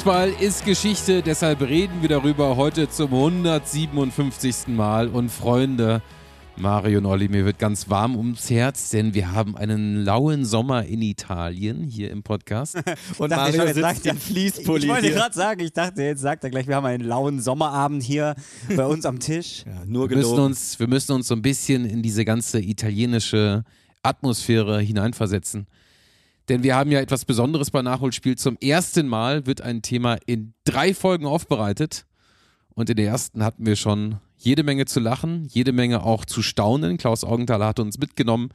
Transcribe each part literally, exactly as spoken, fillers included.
Fußball ist Geschichte, deshalb reden wir darüber heute zum hundertsiebenundfünfzigsten Mal. Und Freunde, Mario und Olli, mir wird ganz warm ums Herz, denn wir haben einen lauen Sommer in Italien hier im Podcast. Und dachte Mario ich, sitzt sagt im Fließpulli. Ich wollte hier. gerade sagen, ich dachte, jetzt sagt er gleich, wir haben einen lauen Sommerabend hier bei uns am Tisch. Ja, nur Wir müssen, gelogen. uns, wir müssen uns so ein bisschen in diese ganze italienische Atmosphäre hineinversetzen. Denn wir haben ja etwas Besonderes bei Nachholspiel. Zum ersten Mal wird ein Thema in drei Folgen aufbereitet. Und in der ersten hatten wir schon jede Menge zu lachen, jede Menge auch zu staunen. Klaus Augenthaler hat uns mitgenommen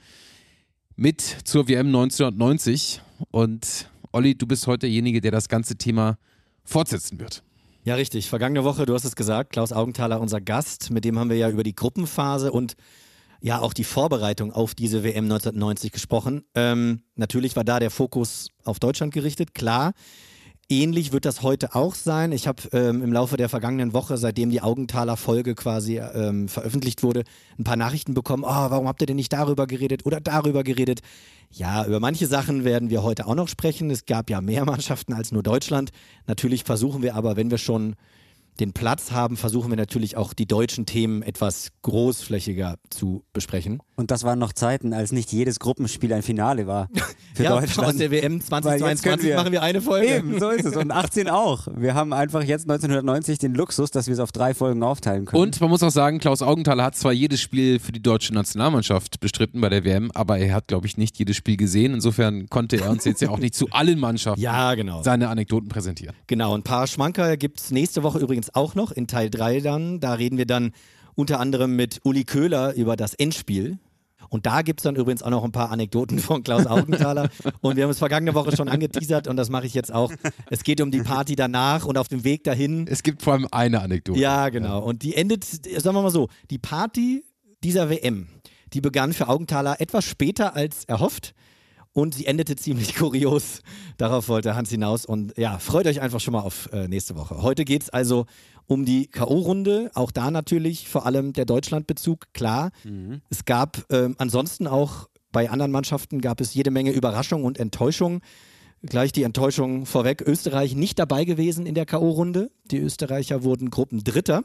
mit zur W M neunzehnhundertneunzig. Und Olli, du bist heute derjenige, der das ganze Thema fortsetzen wird. Ja, richtig. Vergangene Woche, du hast es gesagt, Klaus Augenthaler, unser Gast. Mit dem haben wir ja über die Gruppenphase und ja auch die Vorbereitung auf diese W M neunzehnhundertneunzig gesprochen. Ähm, natürlich war da der Fokus auf Deutschland gerichtet, klar. Ähnlich wird das heute auch sein. Ich habe ähm, im Laufe der vergangenen Woche, seitdem die Augenthaler-Folge quasi ähm, veröffentlicht wurde, ein paar Nachrichten bekommen. Oh, warum habt ihr denn nicht darüber geredet oder darüber geredet? Ja, über manche Sachen werden wir heute auch noch sprechen. Es gab ja mehr Mannschaften als nur Deutschland. Natürlich versuchen wir aber, wenn wir schon den Platz haben, versuchen wir natürlich auch die deutschen Themen etwas großflächiger zu besprechen. Und das waren noch Zeiten, als nicht jedes Gruppenspiel ein Finale war für ja, Deutschland. aus der W M zweitausendzweiundzwanzig wir, machen wir eine Folge. Eben, so ist es. Und achtzehn auch. Wir haben einfach jetzt neunzehnhundertneunzig den Luxus, dass wir es auf drei Folgen aufteilen können. Und man muss auch sagen, Klaus Augenthaler hat zwar jedes Spiel für die deutsche Nationalmannschaft bestritten bei der W M, aber er hat, glaube ich, nicht jedes Spiel gesehen. Insofern konnte er uns jetzt ja auch nicht zu allen Mannschaften ja, genau. seine Anekdoten präsentieren. Genau, ein paar Schmankerl gibt es nächste Woche übrigens auch noch, in Teil drei dann. Da reden wir dann unter anderem mit Uli Köhler über das Endspiel. Und da gibt es dann übrigens auch noch ein paar Anekdoten von Klaus Augenthaler. Und wir haben es vergangene Woche schon angeteasert und das mache ich jetzt auch. Es geht um die Party danach und auf dem Weg dahin. Es gibt vor allem eine Anekdote. Ja, genau. Und die endet, sagen wir mal so, die Party dieser W M, die begann für Augenthaler etwas später als erhofft. Und sie endete ziemlich kurios. Darauf wollte Hans hinaus. Und ja, freut euch einfach schon mal auf äh, nächste Woche. Heute geht es also um die K O-Runde. Auch da natürlich vor allem der Deutschlandbezug, klar. Mhm. Es gab ähm, ansonsten auch bei anderen Mannschaften gab es jede Menge Überraschung und Enttäuschung. Gleich die Enttäuschung vorweg. Österreich nicht dabei gewesen in der K O-Runde. Die Österreicher wurden Gruppendritter.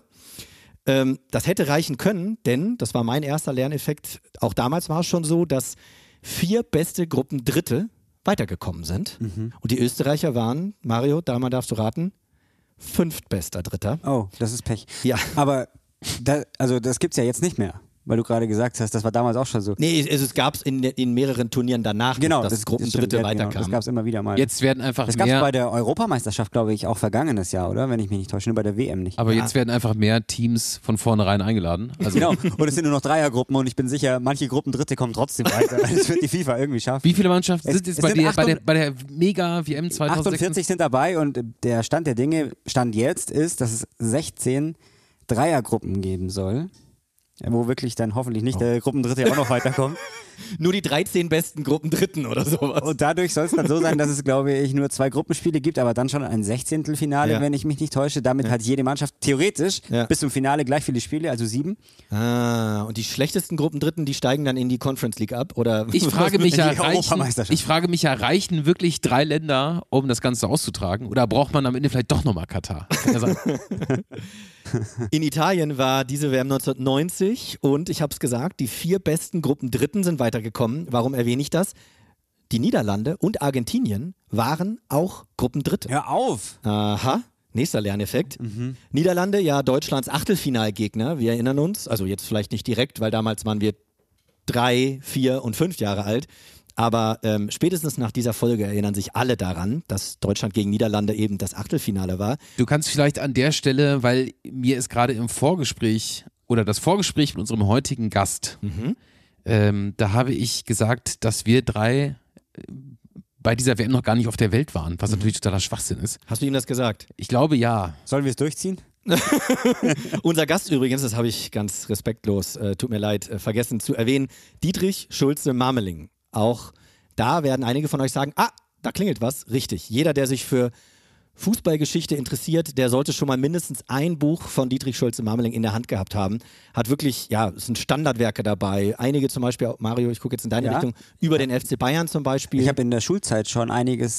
Ähm, das hätte reichen können, denn das war mein erster Lerneffekt. Auch damals war es schon so, dass vier beste Gruppendritte weitergekommen sind. Mhm. Und die Österreicher waren, Mario, da darfst du raten, fünftbester Dritter. Oh, das ist Pech. Ja. Aber da, also das gibt's ja jetzt nicht mehr. Weil du gerade gesagt hast, das war damals auch schon so. Nee, es, es gab es in, in mehreren Turnieren danach, genau, dass das, Gruppendritte das stimmt, weiterkamen. Genau, das gab es immer wieder mal. Jetzt werden einfach das mehr... Das gab es bei der Europameisterschaft, glaube ich, auch vergangenes Jahr, oder? Wenn ich mich nicht täusche, nur bei der W M nicht. Aber ja. jetzt werden einfach mehr Teams von vornherein eingeladen. Also genau, und es sind nur noch Dreiergruppen und ich bin sicher, manche Gruppendritte kommen trotzdem weiter. Das wird die FIFA irgendwie schaffen. Wie viele Mannschaften es, sind jetzt es bei, sind der, bei, der, bei der Mega-W M zweitausendsechs? achtundvierzig sind dabei und der Stand der Dinge, Stand jetzt ist, dass es sechzehn Dreiergruppen geben soll. Wo wirklich dann hoffentlich nicht oh. der Gruppendritte auch noch weiterkommt. Nur die dreizehn besten Gruppendritten oder sowas. Und dadurch soll es dann so sein, dass es, glaube ich, nur zwei Gruppenspiele gibt, aber dann schon ein Sechzehntelfinale, ja. wenn ich mich nicht täusche. Damit ja. hat jede Mannschaft theoretisch ja. bis zum Finale gleich viele Spiele, also sieben. Ah, und die schlechtesten Gruppendritten, die steigen dann in die Conference League ab? Oder ich frage mich ja, reichen, ich frage mich ja, reichen wirklich drei Länder, um das Ganze auszutragen? Oder braucht man am Ende vielleicht doch nochmal Katar? In Italien war diese W M neunzehnhundertneunzig und ich habe es gesagt, die vier besten Gruppendritten sind weitergekommen. Warum erwähne ich das? Die Niederlande und Argentinien waren auch Gruppendritte. Hör auf! Aha, nächster Lerneffekt. Mhm. Niederlande, ja Deutschlands Achtelfinalgegner, wir erinnern uns, also jetzt vielleicht nicht direkt, weil damals waren wir drei, vier und fünf Jahre alt. Aber ähm, spätestens nach dieser Folge erinnern sich alle daran, dass Deutschland gegen Niederlande eben das Achtelfinale war. Du kannst vielleicht an der Stelle, weil mir ist gerade im Vorgespräch oder das Vorgespräch mit unserem heutigen Gast, mhm. ähm, da habe ich gesagt, dass wir drei bei dieser W M noch gar nicht auf der Welt waren, was mhm. natürlich totaler Schwachsinn ist. Hast du ihm das gesagt? Ich glaube, ja. Sollen wir es durchziehen? Unser Gast übrigens, das habe ich ganz respektlos, äh, tut mir leid, äh, vergessen zu erwähnen, Dietrich Schulze-Marmeling. Auch da werden einige von euch sagen, ah, da klingelt was. Richtig. Jeder, der sich für Fußballgeschichte interessiert, der sollte schon mal mindestens ein Buch von Dietrich Schulze-Marmeling in der Hand gehabt haben. Hat wirklich, ja, es sind Standardwerke dabei. Einige zum Beispiel, Mario, ich gucke jetzt in deine ja. Richtung, über den F C Bayern zum Beispiel. Ich habe in der Schulzeit schon einiges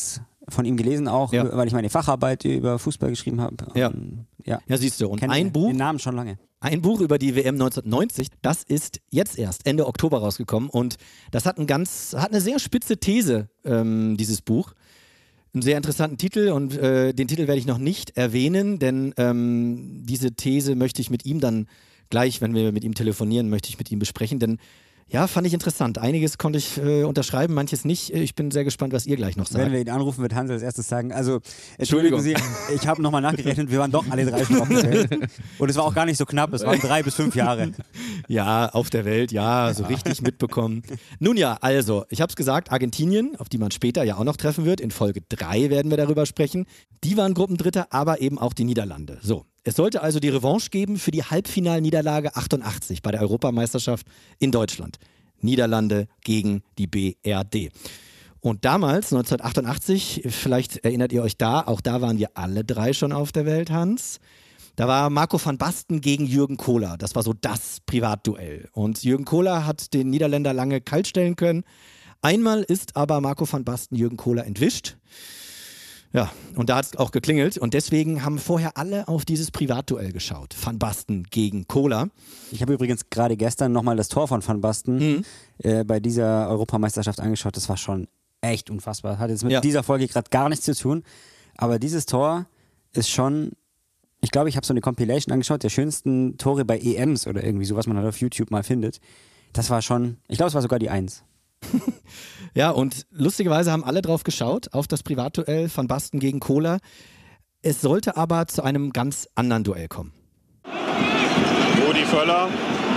von ihm gelesen auch, Ja. weil ich meine Facharbeit über Fußball geschrieben habe. Ja. Und, ja. Ja, siehst du. Und Kenn ein Buch, den Namen schon lange. ein Buch über die W M neunzehnhundert neunzig, das ist jetzt erst Ende Oktober rausgekommen und das hat, ein ganz, hat eine sehr spitze These, ähm, dieses Buch. Einen sehr interessanten Titel und äh, den Titel werde ich noch nicht erwähnen, denn ähm, diese These möchte ich mit ihm dann gleich, wenn wir mit ihm telefonieren, möchte ich mit ihm besprechen, denn ja, fand ich interessant. Einiges konnte ich äh, unterschreiben, manches nicht. Ich bin sehr gespannt, was ihr gleich noch sagt. Wenn wir ihn anrufen, wird Hans als erstes sagen, also entschuldigen Sie, ich habe nochmal nachgerechnet, wir waren doch alle drei schon auf der Welt. Und es war auch gar nicht so knapp, es waren drei bis fünf Jahre. Ja, auf der Welt, ja, so richtig mitbekommen. Nun ja, also, ich habe es gesagt, Argentinien, auf die man später ja auch noch treffen wird, in Folge drei werden wir darüber sprechen. Die waren Gruppendritter, aber eben auch die Niederlande. So, es sollte also die Revanche geben für die Halbfinalniederlage achtundachtzig bei der Europameisterschaft in Deutschland. Niederlande gegen die B R D. Und damals, neunzehnhundertachtundachtzig, vielleicht erinnert ihr euch da, auch da waren wir alle drei schon auf der Welt, Hans. Da war Marco van Basten gegen Jürgen Kohler. Das war so das Privatduell. Und Jürgen Kohler hat den Niederländer lange kalt stellen können. Einmal ist aber Marco van Basten Jürgen Kohler entwischt. Ja, und da hat es auch geklingelt. Und deswegen haben vorher alle auf dieses Privatduell geschaut. Van Basten gegen Kohler. Ich habe übrigens gerade gestern nochmal das Tor von Van Basten Mhm. äh, bei dieser Europameisterschaft angeschaut. Das war schon echt unfassbar. Hat jetzt mit Ja. dieser Folge gerade gar nichts zu tun. Aber dieses Tor ist schon, ich glaube, ich habe so eine Compilation angeschaut, der schönsten Tore bei E Ms oder irgendwie so, was man halt auf YouTube mal findet. Das war schon, ich glaube, es war sogar die Eins. Ja, und lustigerweise haben alle drauf geschaut, auf das Privatduell Van Basten gegen Kohler. Es sollte aber zu einem ganz anderen Duell kommen. Rudi Völler.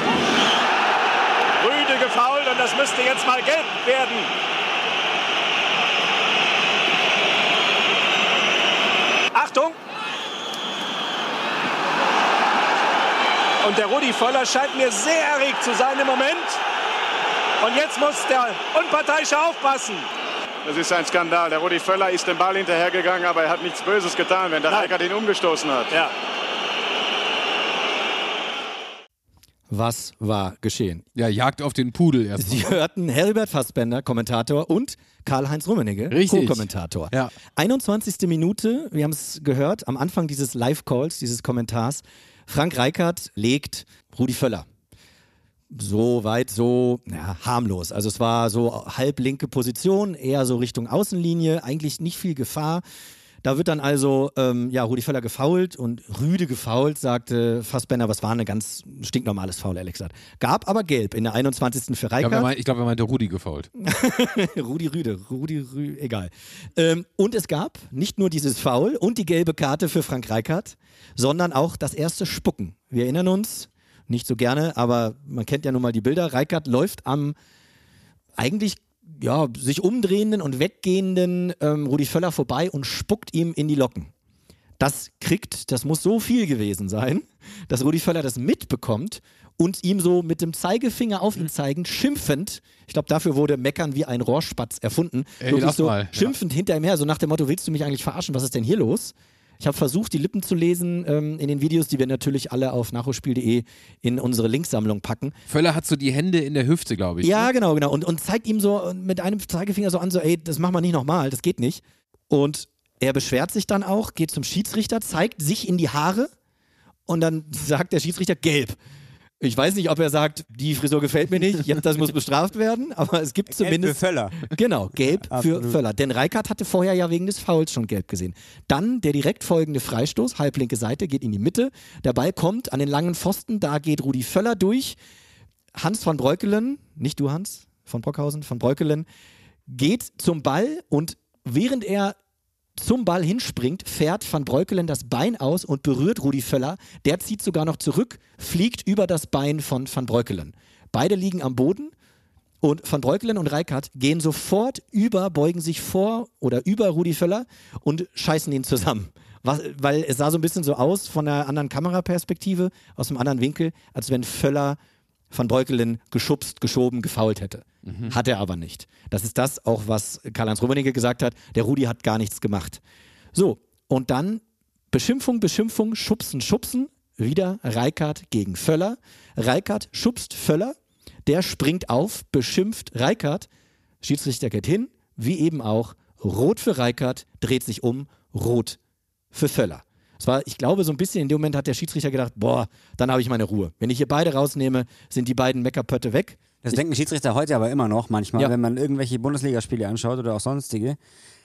Rüde gefoult und das müsste jetzt mal gelb werden. Achtung! Und der Rudi Völler scheint mir sehr erregt zu sein im Moment. Und jetzt muss der Unparteiische aufpassen. Das ist ein Skandal. Der Rudi Völler ist dem Ball hinterhergegangen, aber er hat nichts Böses getan, wenn der Reikert ihn umgestoßen hat. Ja. Was war geschehen? Ja, Jagd auf den Pudel erstmal. Sie hörten Herbert Fassbender, Kommentator, und Karl-Heinz Rummenigge, Richtig. Co-Kommentator. Ja. einundzwanzigste Minute, wir haben es gehört, am Anfang dieses Live-Calls, dieses Kommentars, Frank Reichardt legt Rudi Völler. So weit, so ja, harmlos. Also es war so halblinke Position, eher so Richtung Außenlinie, eigentlich nicht viel Gefahr. Da wird dann also ähm, ja, Rudi Völler gefoult und rüde gefoult, sagte Fassbender, was war ein ganz stinknormales Foul, ehrlich gesagt. Gab aber gelb in der einundzwanzigsten für Ich glaube, er, Reichardt. meint, ich glaub, er meinte Rudi gefault. Rudi Rüde, Rudi Rüde, egal. Ähm, und es gab nicht nur dieses Foul und die gelbe Karte für Frank Reichardt, sondern auch das erste Spucken. Wir erinnern uns, nicht so gerne, aber man kennt ja nun mal die Bilder. Reichardt läuft am eigentlich ja, sich umdrehenden und weggehenden ähm, Rudi Völler vorbei und spuckt ihm in die Locken. Das kriegt, das muss so viel gewesen sein, dass Rudi Völler das mitbekommt und ihm so mit dem Zeigefinger auf ihn zeigend, schimpfend, ich glaube, dafür wurde Meckern wie ein Rohrspatz erfunden, Ey, wirklich lass so mal, ja. schimpfend hinter ihm her, so nach dem Motto, willst du mich eigentlich verarschen, was ist denn hier los? Ich habe versucht, die Lippen zu lesen ähm, in den Videos, die wir natürlich alle auf nachholspiel punkt de in unsere Linksammlung packen. Völler hat so die Hände in der Hüfte, glaube ich. Ja, ne? genau, genau. Und, und zeigt ihm so mit einem Zeigefinger so an, so, ey, das machen wir nicht nochmal, das geht nicht. Und er beschwert sich dann auch, geht zum Schiedsrichter, zeigt sich in die Haare und dann sagt der Schiedsrichter gelb. Ich weiß nicht, ob er sagt, die Frisur gefällt mir nicht, jetzt, das muss bestraft werden, aber es gibt zumindest... Gelb für Völler. Genau, gelb für Absolut. Völler. Denn Reichardt hatte vorher ja wegen des Fouls schon gelb gesehen. Dann der direkt folgende Freistoß, halblinke Seite, geht in die Mitte. Der Ball kommt an den langen Pfosten, da geht Rudi Völler durch. Hans von Breukelen, nicht du Hans, von Brockhausen, von Breukelen, geht zum Ball und während er zum Ball hinspringt, fährt Van Breukelen das Bein aus und berührt Rudi Völler. Der zieht sogar noch zurück, fliegt über das Bein von Van Breukelen. Beide liegen am Boden und Van Breukelen und Reichardt gehen sofort über, beugen sich vor oder über Rudi Völler und scheißen ihn zusammen. Was, weil es sah so ein bisschen so aus von einer anderen Kameraperspektive, aus einem anderen Winkel, als wenn Völler Van Breukelen geschubst, geschoben, gefoult hätte. Mhm. Hat er aber nicht. Das ist das auch, was Karl-Heinz Rummenigge gesagt hat. Der Rudi hat gar nichts gemacht. So, und dann Beschimpfung, Beschimpfung, Schubsen, Schubsen. Wieder Reichardt gegen Völler. Reichardt schubst Völler. Der springt auf, beschimpft Reichardt. Schiedsrichter geht hin, wie eben auch rot für Rijkaard, dreht sich um, rot für Völler. Es war, ich glaube, so ein bisschen in dem Moment hat der Schiedsrichter gedacht, boah, dann habe ich meine Ruhe. Wenn ich hier beide rausnehme, sind die beiden Meckerpötte weg. Das denken Schiedsrichter heute aber immer noch manchmal, Ja. wenn man irgendwelche Bundesligaspiele anschaut oder auch sonstige.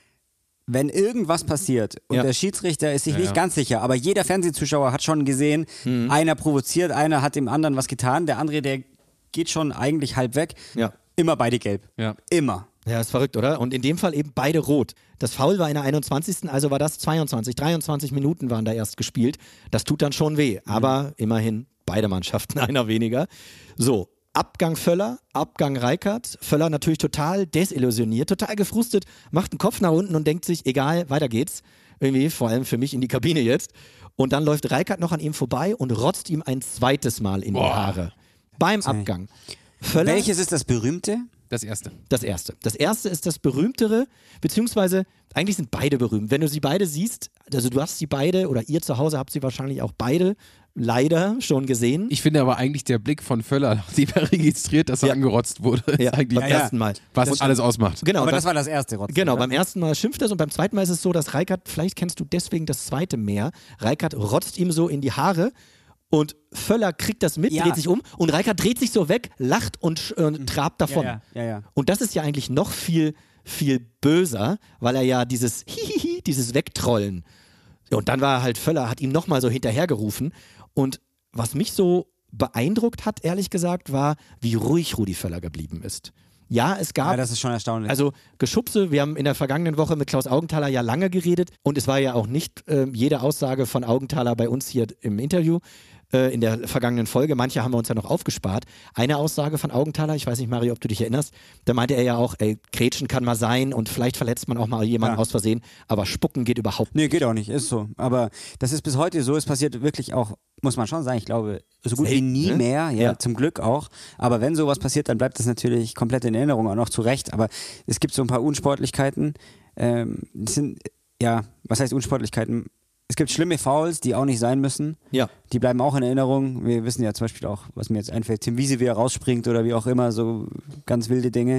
Wenn irgendwas passiert und Ja. der Schiedsrichter ist sich Ja, nicht ja. ganz sicher, aber jeder Fernsehzuschauer hat schon gesehen, Mhm. einer provoziert, einer hat dem anderen was getan, der andere, der geht schon eigentlich halb weg. Ja. Immer beide gelb. Ja. Immer. Ja, ist verrückt, oder? Und in dem Fall eben beide rot. Das Foul war in der einundzwanzigsten Also war das zweiundzwanzig, dreiundzwanzig Minuten waren da erst gespielt. Das tut dann schon weh. Aber Mhm. immerhin beide Mannschaften, einer weniger. So, Abgang Völler, Abgang Rijkaard. Völler natürlich total desillusioniert, total gefrustet, macht den Kopf nach unten und denkt sich, egal, weiter geht's. Irgendwie, vor allem für mich in die Kabine jetzt. Und dann läuft Rijkaard noch an ihm vorbei und rotzt ihm ein zweites Mal in die Boah. Haare. Beim Abgang. Völler, Welches ist das berühmte? Das erste. das erste. Das erste ist das berühmtere, beziehungsweise eigentlich sind beide berühmt. Wenn du sie beide siehst, also du hast sie beide oder ihr zu Hause habt sie wahrscheinlich auch beide leider schon gesehen. Ich finde aber eigentlich der Blick von Völler, nachdem er registriert, dass er Ja. angerotzt wurde, ist ja, eigentlich beim ja. ersten Mal. was Das- alles ausmacht. Genau, Aber beim- das war das erste Rotzen. Genau, oder? beim ersten Mal schimpft er und beim zweiten Mal ist es so, dass Rijkaard, vielleicht kennst du deswegen das zweite mehr, Rijkaard rotzt ihm so in die Haare und Völler kriegt das mit, Ja. dreht sich um und Rijkaard dreht sich so weg, lacht und, sch- und trabt davon. Ja, ja, ja, ja. Und das ist ja eigentlich noch viel, viel böser, weil er ja dieses Hihihi, dieses Wegtrollen. Und dann war halt Völler, hat ihm nochmal so hinterhergerufen. Und was mich so beeindruckt hat, ehrlich gesagt, war, wie ruhig Rudi Völler geblieben ist. Ja, es gab Ja, das ist schon erstaunlich. also Geschubse, wir haben in der vergangenen Woche mit Klaus Augenthaler ja lange geredet und es war ja auch nicht äh, jede Aussage von Augenthaler bei uns hier im Interview äh, in der vergangenen Folge. Manche haben wir uns ja noch aufgespart. Eine Aussage von Augenthaler, ich weiß nicht, Mario, ob du dich erinnerst, da meinte er ja auch, ey, Grätschen kann mal sein und vielleicht verletzt man auch mal jemanden Ja. aus Versehen, aber Spucken geht überhaupt nicht. Nee, geht auch nicht, ist so. Aber das ist bis heute so, es passiert wirklich auch, muss man schon sagen, ich glaube, so gut wie Selten, nie ne? mehr, ja, Ja. zum Glück auch. Aber wenn sowas passiert, dann bleibt das natürlich komplett in Erinnerung, auch noch zu Recht. Aber es gibt so ein paar Unsportlichkeiten, ähm, das sind, ja, was heißt Unsportlichkeiten? Es gibt schlimme Fouls, die auch nicht sein müssen. Ja. Die bleiben auch in Erinnerung. Wir wissen ja zum Beispiel auch, was mir jetzt einfällt, Tim Wiese, wie er rausspringt oder wie auch immer, so ganz wilde Dinge.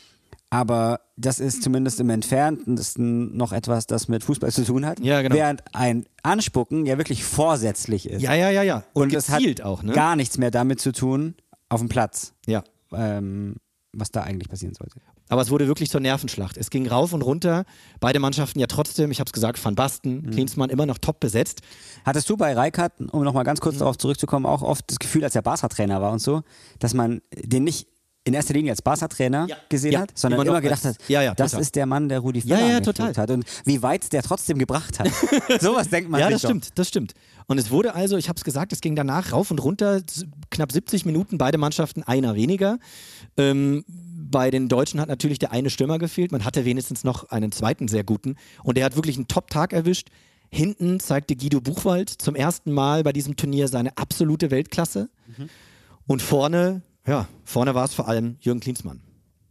Aber das ist zumindest im Entferntesten noch etwas, das mit Fußball zu tun hat. Ja, genau. Während ein Anspucken ja wirklich vorsätzlich ist. Ja, ja, ja, ja. Und, Und das hat gezielt auch, ne? gar nichts mehr damit zu tun, auf dem Platz, Ja. ähm, was da eigentlich passieren sollte. Aber es wurde wirklich zur Nervenschlacht. Es ging rauf und runter. Beide Mannschaften ja trotzdem, ich habe es gesagt, Van Basten, Mhm. Klinsmann immer noch top besetzt. Hattest du bei Rijkaard, um nochmal ganz kurz Mhm. darauf zurückzukommen, auch oft das Gefühl, als er Barca-Trainer war und so, dass man den nicht in erster Linie als Barca-Trainer Ja. gesehen Ja. hat, sondern Immer noch immer gedacht als- hat, Ja, ja, das total. ist der Mann, der Rudi Ja, Völler ja, angeflogen total. hat und wie weit es der trotzdem gebracht hat. Sowas denkt man Ja, sich das doch. stimmt, das stimmt. Und es wurde also, ich habe es gesagt, es ging danach rauf und runter, s- knapp siebzig Minuten, beide Mannschaften, einer weniger. Ähm, bei den Deutschen hat natürlich der eine Stürmer gefehlt, man hatte wenigstens noch einen zweiten sehr guten und der hat wirklich einen Top-Tag erwischt. Hinten zeigte Guido Buchwald zum ersten Mal bei diesem Turnier seine absolute Weltklasse. Mhm. Und vorne, ja, vorne war es vor allem Jürgen Klinsmann.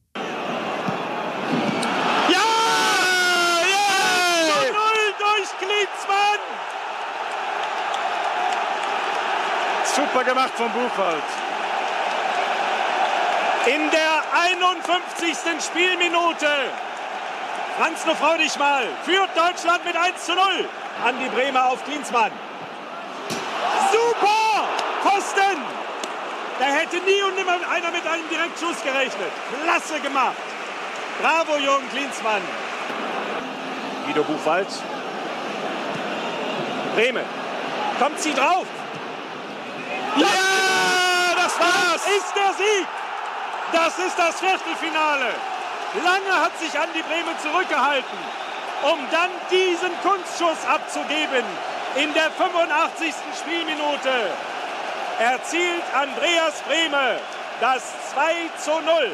Ja! Ja! null durch Klinsmann! Super gemacht von Buchwald. In der einundfünfzigsten Spielminute. Franz, nur freu dich mal. Führt Deutschland mit eins zu null. Andi Bremer auf Klinsmann. Super! Pfosten! Da hätte nie und nimmer einer mit einem Direktschuss gerechnet. Klasse gemacht. Bravo, Jürgen Klinsmann. Guido Buchwald. Bremen. Kommt sie drauf. Ja, das war's. Das ist der Sieg. Das ist das Viertelfinale. Lange hat sich Andi Bremen zurückgehalten, um dann diesen Kunstschuss abzugeben. In der fünfundachtzigsten Spielminute erzielt Andreas Brehme das zwei zu null.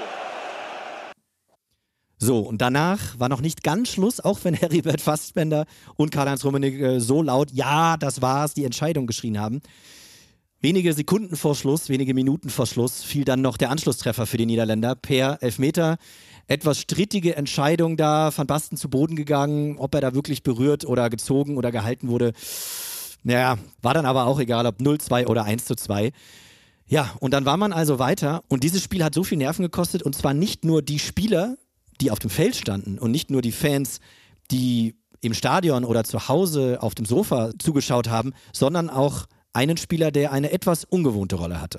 So, und danach war noch nicht ganz Schluss, auch wenn Heribert Fassbender und Karl-Heinz Rummenigge so laut, ja, das war's, die Entscheidung geschrien haben. Wenige Sekunden vor Schluss, wenige Minuten vor Schluss fiel dann noch der Anschlusstreffer für die Niederländer per Elfmeter. Etwas strittige Entscheidung da, Van Basten zu Boden gegangen, ob er da wirklich berührt oder gezogen oder gehalten wurde. Naja, war dann aber auch egal, ob null zu zwei oder eins zu zwei. Ja, und dann war man also weiter und dieses Spiel hat so viel Nerven gekostet und zwar nicht nur die Spieler, die auf dem Feld standen und nicht nur die Fans, die im Stadion oder zu Hause auf dem Sofa zugeschaut haben, sondern auch einen Spieler, der eine etwas ungewohnte Rolle hatte.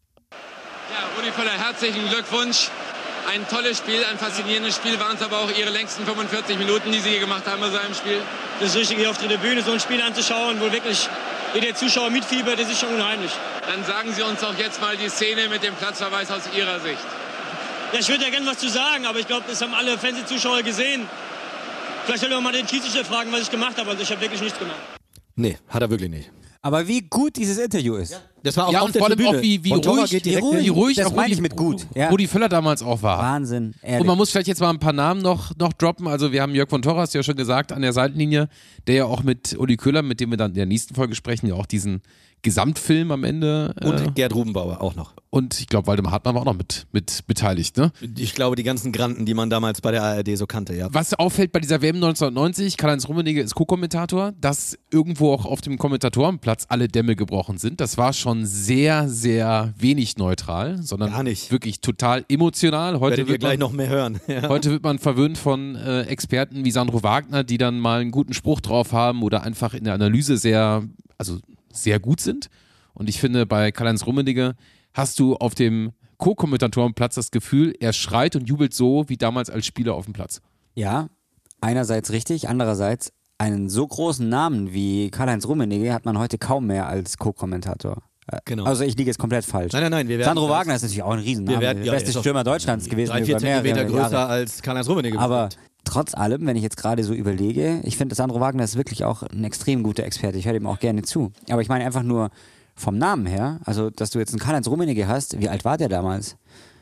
Ja, Rudi Völler, herzlichen Glückwunsch. Ein tolles Spiel, ein faszinierendes Spiel. Waren es aber auch Ihre längsten fünfundvierzig Minuten, die Sie hier gemacht haben bei so einem Spiel? Das ist richtig, hier auf der Tribüne so ein Spiel anzuschauen, wo wirklich jeder Zuschauer mitfiebert, das ist schon unheimlich. Dann sagen Sie uns doch jetzt mal die Szene mit dem Platzverweis aus Ihrer Sicht. Ja, ich würde ja gerne was zu sagen, aber ich glaube, das haben alle Fernsehzuschauer gesehen. Vielleicht soll ich mal den Schiedsrichter fragen, was ich gemacht habe. Also ich habe wirklich nichts gemacht. Nee, hat er wirklich nicht. Aber wie gut dieses Interview ist. Das war auch Ja, auf und der vor allem Tribüne. auch wie, wie Von Torwart ruhig, geht wie direkt ruhig, hin. wie ruhig Das auch meine Rudi, ich mit gut. Ja. Rudi Völler damals auch war. Wahnsinn, ehrlich. Und man muss vielleicht jetzt mal ein paar Namen noch, noch droppen. Also wir haben Jörg von Torras ja schon gesagt an der Seitenlinie, der ja auch mit Uli Köhler, mit dem wir dann in der nächsten Folge sprechen, ja auch diesen Gesamtfilm am Ende. Und Äh, Gerd Rubenbauer auch noch. und ich glaube, Waldemar Hartmann war auch noch mit, mit beteiligt. Ne? Ich glaube, die ganzen Granden, die man damals bei der A R D so kannte, ja. Was auffällt bei dieser W M neunzehnhundertneunzig, Karl-Heinz Rummenigge ist Co-Kommentator, dass irgendwo auch auf dem Kommentatorenplatz alle Dämme gebrochen sind. Das war schon sehr, sehr wenig neutral, sondern Gar nicht. wirklich total emotional. Heute Werdet ihr wird gleich man, noch mehr hören. Ja. Heute wird man verwöhnt von äh, Experten wie Sandro Wagner, die dann mal einen guten Spruch drauf haben oder einfach in der Analyse sehr, also sehr gut sind. Und ich finde, bei Karl-Heinz Rummenigge hast du auf dem Co-Kommentatorenplatz das Gefühl, er schreit und jubelt so wie damals als Spieler auf dem Platz. Ja, einerseits richtig, andererseits einen so großen Namen wie Karl-Heinz Rummenigge hat man heute kaum mehr als Co-Kommentator. Äh, Genau. Also ich liege jetzt komplett falsch. Nein, nein, nein. Wir werden Sandro das- Wagner ist natürlich auch ein Riesenname, Wir werden- der ja, beste ist auch Stürmer Deutschlands gewesen. Drei, vier über mehrere Zentimeter größer Jahre. als Karl-Heinz Rummenigge. Aber bestimmt. trotz allem, wenn ich jetzt gerade so überlege, ich finde, Sandro Wagner ist wirklich auch ein extrem guter Experte. Ich höre ihm auch gerne zu. Aber ich meine einfach nur vom Namen her, also dass du jetzt einen Karl-Heinz Rummenigge hast, wie alt war der damals?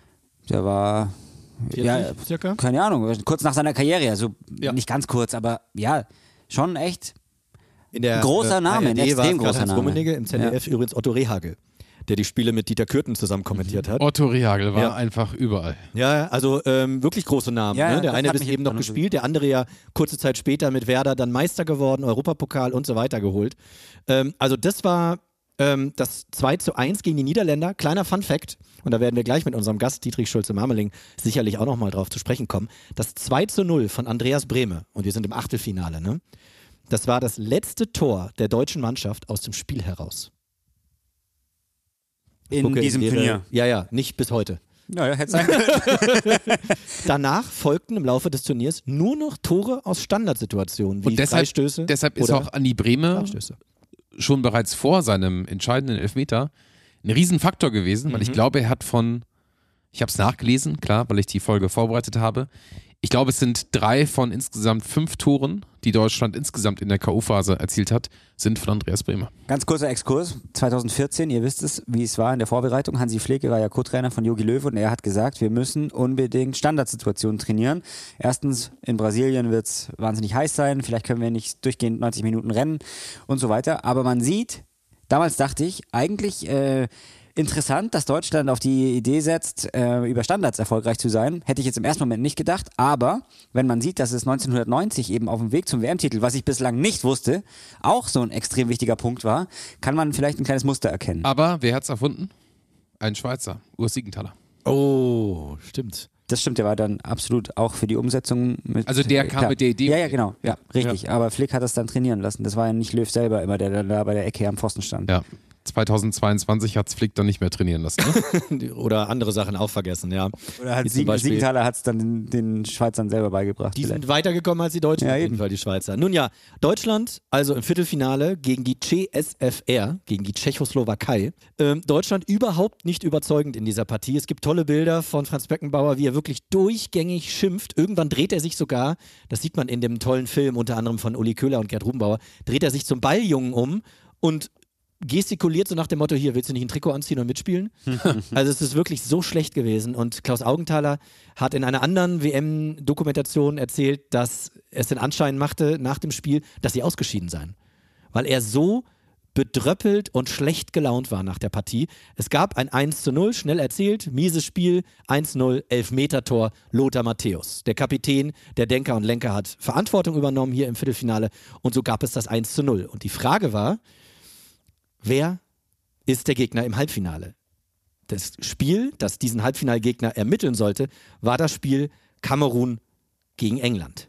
Der war, vierzig ja, circa? keine Ahnung, kurz nach seiner Karriere, also Ja. nicht ganz kurz, aber ja, schon echt In der großer Name, A R D ein extrem war es großer Karl-Heinz Name. Rummenigge, im Z D F übrigens Otto Rehagel, der die Spiele mit Dieter Kürten zusammen kommentiert hat. Otto Rehagel war Ja. einfach überall. Ja, also ähm, wirklich große Namen. Ja, ne? ja, Der das eine hat ist mich eben jetzt noch auch noch gespielt, der andere ja kurze Zeit später mit Werder dann Meister geworden, Europapokal und so weiter geholt. Ähm, also das war ähm, das zwei zu eins gegen die Niederländer. Kleiner Funfact, und da werden wir gleich mit unserem Gast Dietrich Schulze-Marmeling sicherlich auch nochmal drauf zu sprechen kommen. Das zwei zu null von Andreas Brehme, und wir sind im Achtelfinale, ne? Das war das letzte Tor der deutschen Mannschaft aus dem Spiel heraus. in Gucke, diesem wäre- Turnier. Ja, ja, nicht bis heute. Naja, hätte sein können. Danach folgten im Laufe des Turniers nur noch Tore aus Standardsituationen, wie Und deshalb, Freistöße deshalb ist oder auch Andi Brehme Freistöße. schon bereits vor seinem entscheidenden Elfmeter ein Riesenfaktor gewesen, weil ich glaube, er hat von, ich habe es nachgelesen, klar, weil ich die Folge vorbereitet habe, ich glaube, es sind drei von insgesamt fünf Toren, die Deutschland insgesamt in der K O-Phase erzielt hat, sind von Andreas Brehme. Ganz kurzer Exkurs, zwanzig vierzehn, ihr wisst es, wie es war in der Vorbereitung. Hansi Flick war ja Co-Trainer von Jogi Löw und er hat gesagt, wir müssen unbedingt Standardsituationen trainieren. Erstens, in Brasilien wird es wahnsinnig heiß sein, vielleicht können wir nicht durchgehend neunzig Minuten rennen und so weiter. Aber man sieht, damals dachte ich, eigentlich äh, interessant, dass Deutschland auf die Idee setzt, äh, über Standards erfolgreich zu sein. Hätte ich jetzt im ersten Moment nicht gedacht. Aber wenn man sieht, dass es neunzehnhundertneunzig eben auf dem Weg zum W M-Titel, was ich bislang nicht wusste, auch so ein extrem wichtiger Punkt war, kann man vielleicht ein kleines Muster erkennen. Aber wer hat es erfunden? Ein Schweizer, Urs Siegenthaler. Oh, stimmt. Das stimmt, der war dann absolut auch für die Umsetzung mit. Also der äh, kam klar. mit der Idee. Ja, ja, genau. Ja, richtig. Aber Flick hat das dann trainieren lassen. Das war ja nicht Löw selber immer, der dann da bei der Ecke am Pfosten stand. Ja. zweitausendzweiundzwanzig hat es Flick dann nicht mehr trainieren lassen. Ne? Oder andere Sachen auch vergessen, ja. Oder hat Wie zum Sieg Beispiel- Siegenthaler hat es dann den, den Schweizern selber beigebracht. Die vielleicht. sind weitergekommen als die Deutschen, Ja, auf jeden eben. Fall die Schweizer. Nun ja, Deutschland, also im Viertelfinale gegen die C S F R, gegen die Tschechoslowakei. Ähm, Deutschland überhaupt nicht überzeugend in dieser Partie. Es gibt tolle Bilder von Franz Beckenbauer, wie er wirklich durchgängig schimpft. Irgendwann dreht er sich sogar, das sieht man in dem tollen Film, unter anderem von Uli Köhler und Gerd Rubenbauer, dreht er sich zum Balljungen um und gestikuliert so nach dem Motto, hier, willst du nicht ein Trikot anziehen und mitspielen? Also es ist wirklich so schlecht gewesen. Und Klaus Augenthaler hat in einer anderen W M-Dokumentation erzählt, dass es den Anschein machte nach dem Spiel, dass sie ausgeschieden seien. Weil er so bedröppelt und schlecht gelaunt war nach der Partie. Es gab ein eins zu null, schnell erzählt, mieses Spiel, eins null, Elfmeter-Tor, Lothar Matthäus. Der Kapitän, der Denker und Lenker hat Verantwortung übernommen hier im Viertelfinale und so gab es das eins zu null. Und die Frage war, wer ist der Gegner im Halbfinale? Das Spiel, das diesen Halbfinalgegner ermitteln sollte, war das Spiel Kamerun gegen England.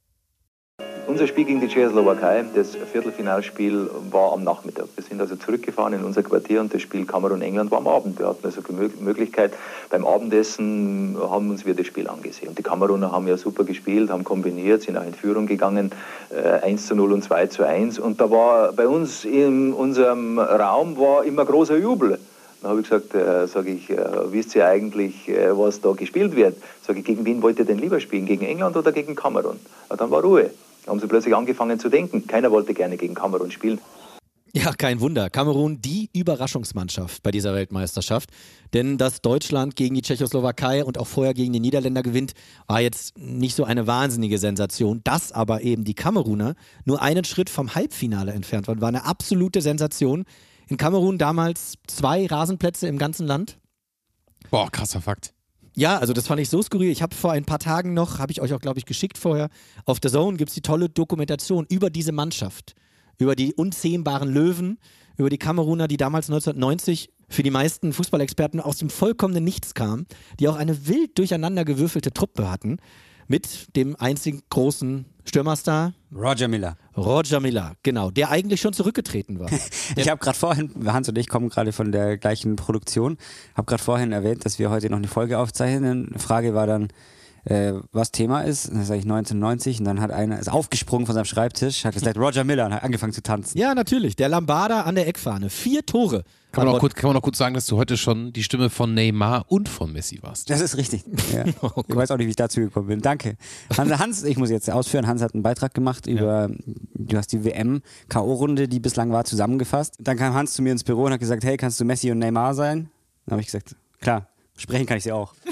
Unser Spiel gegen die Tschechoslowakei, das Viertelfinalspiel, war am Nachmittag. Wir sind also zurückgefahren in unser Quartier und das Spiel Kamerun-England war am Abend. Wir hatten also die Möglichkeit, beim Abendessen haben uns wir das Spiel angesehen. Und die Kameruner haben ja super gespielt, haben kombiniert, sind auch in Führung gegangen, äh, eins zu null und zwei zu eins. Und da war bei uns in unserem Raum war immer großer Jubel. Dann habe ich gesagt, äh, sage ich, äh, wisst ihr eigentlich, äh, was da gespielt wird? Sage ich, gegen wen wollt ihr denn lieber spielen? Gegen England oder gegen Kamerun? Ja, dann war Ruhe. Da haben sie plötzlich angefangen zu denken. Keiner wollte gerne gegen Kamerun spielen. Ja, kein Wunder. Kamerun, die Überraschungsmannschaft bei dieser Weltmeisterschaft. Denn dass Deutschland gegen die Tschechoslowakei und auch vorher gegen die Niederländer gewinnt, war jetzt nicht so eine wahnsinnige Sensation. Dass aber eben die Kameruner nur einen Schritt vom Halbfinale entfernt waren, war eine absolute Sensation. In Kamerun damals zwei Rasenplätze im ganzen Land. Boah, krasser Fakt. Ja, also das fand ich so skurril. Ich habe vor ein paar Tagen noch, habe ich euch auch, glaube ich, geschickt vorher, auf The Zone gibt es die tolle Dokumentation über diese Mannschaft, über die unzähmbaren Löwen, über die Kameruner, die damals neunzehnhundertneunzig für die meisten Fußballexperten aus dem vollkommenen Nichts kamen, die auch eine wild durcheinander gewürfelte Truppe hatten, mit dem einzigen großen Stürmerstar Roger Milla. Roger Milla, genau, der eigentlich schon zurückgetreten war. Ich habe gerade vorhin, Hans und ich kommen gerade von der gleichen Produktion, habe gerade vorhin erwähnt, dass wir heute noch eine Folge aufzeichnen. Eine Frage war dann, äh, was Thema ist. Und dann sage ich neunzehnhundertneunzig und dann hat einer, ist aufgesprungen von seinem Schreibtisch, hat gesagt Roger Milla und hat angefangen zu tanzen. Ja, natürlich, der Lambada an der Eckfahne. Vier Tore. Kann man, auch kurz, kann man auch kurz sagen, dass du heute schon die Stimme von Neymar und von Messi warst? Das ist richtig. Ja. Oh, ich weiß auch nicht, wie ich dazu gekommen bin. Danke. Hans, Hans, ich muss jetzt ausführen, Hans hat einen Beitrag gemacht über, ja. Du hast die W M-K O-Runde, die bislang war, zusammengefasst. Dann kam Hans zu mir ins Büro und hat gesagt, hey, kannst du Messi und Neymar sein? Dann habe ich gesagt, klar, sprechen kann ich sie auch.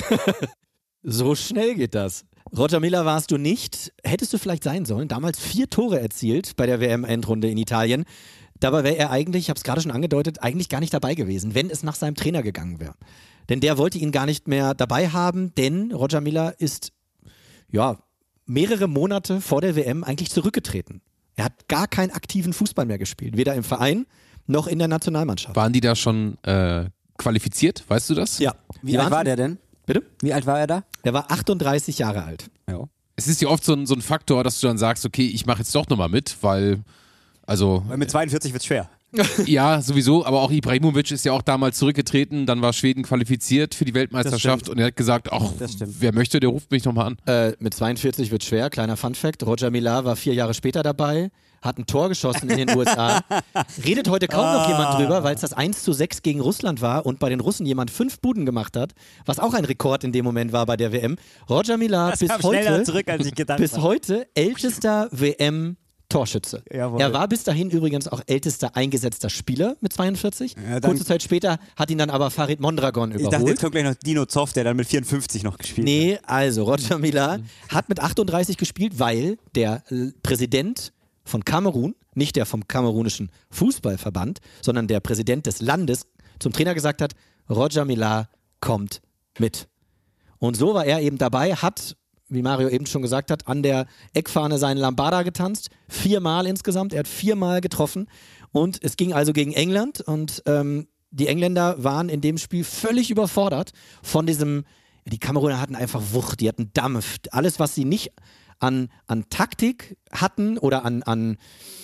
So schnell geht das. Roger Milla warst du nicht. Hättest du vielleicht sein sollen. Damals vier Tore erzielt bei der W M-Endrunde in Italien. Dabei wäre er eigentlich, ich habe es gerade schon angedeutet, eigentlich gar nicht dabei gewesen, wenn es nach seinem Trainer gegangen wäre. Denn der wollte ihn gar nicht mehr dabei haben, denn Roger Milla ist ja mehrere Monate vor der W M eigentlich zurückgetreten. Er hat gar keinen aktiven Fußball mehr gespielt, weder im Verein noch in der Nationalmannschaft. Waren die da schon äh, qualifiziert, weißt du das? Ja. Wie alt war der denn? Bitte? Wie alt war er da? Er war achtunddreißig Jahre alt. Ja. Es ist ja oft so ein, so ein Faktor, dass du dann sagst, okay, ich mache jetzt doch nochmal mit, weil, also... Weil mit zweiundvierzig wird es schwer. Ja, sowieso, aber auch Ibrahimovic ist ja auch damals zurückgetreten, dann war Schweden qualifiziert für die Weltmeisterschaft und er hat gesagt, ach, wer möchte, der ruft mich nochmal an. Äh, mit zweiundvierzig wird schwer, kleiner Funfact, Roger Milla war vier Jahre später dabei, hat ein Tor geschossen in den U S A, redet heute kaum noch jemand drüber, weil es das eins zu sechs gegen Russland war und bei den Russen jemand fünf Buden gemacht hat, was auch ein Rekord in dem Moment war bei der W M. Roger Milla bis heute, zurück, als ich gedacht bis war. heute ältester W M Torschütze. Jawohl. Er war bis dahin übrigens auch ältester eingesetzter Spieler mit zweiundvierzig. Ja, dann, Kurze Zeit später hat ihn dann aber Farid Mondragon überholt. Ich dachte, jetzt kommt gleich noch Dino Zoff, der dann mit vierundfünfzig noch gespielt nee, hat. Nee, also Roger Milla hat mit achtunddreißig gespielt, weil der äh, Präsident von Kamerun, nicht der vom kamerunischen Fußballverband, sondern der Präsident des Landes zum Trainer gesagt hat, Roger Milla kommt mit. Und so war er eben dabei, hat, wie Mario eben schon gesagt hat, an der Eckfahne seinen Lambada getanzt. Viermal insgesamt. Er hat viermal getroffen. Und es ging also gegen England. Und ähm, die Engländer waren in dem Spiel völlig überfordert von diesem, die Kameruner hatten einfach Wucht, die hatten Dampf. Alles, was sie nicht an, an Taktik hatten oder an, an,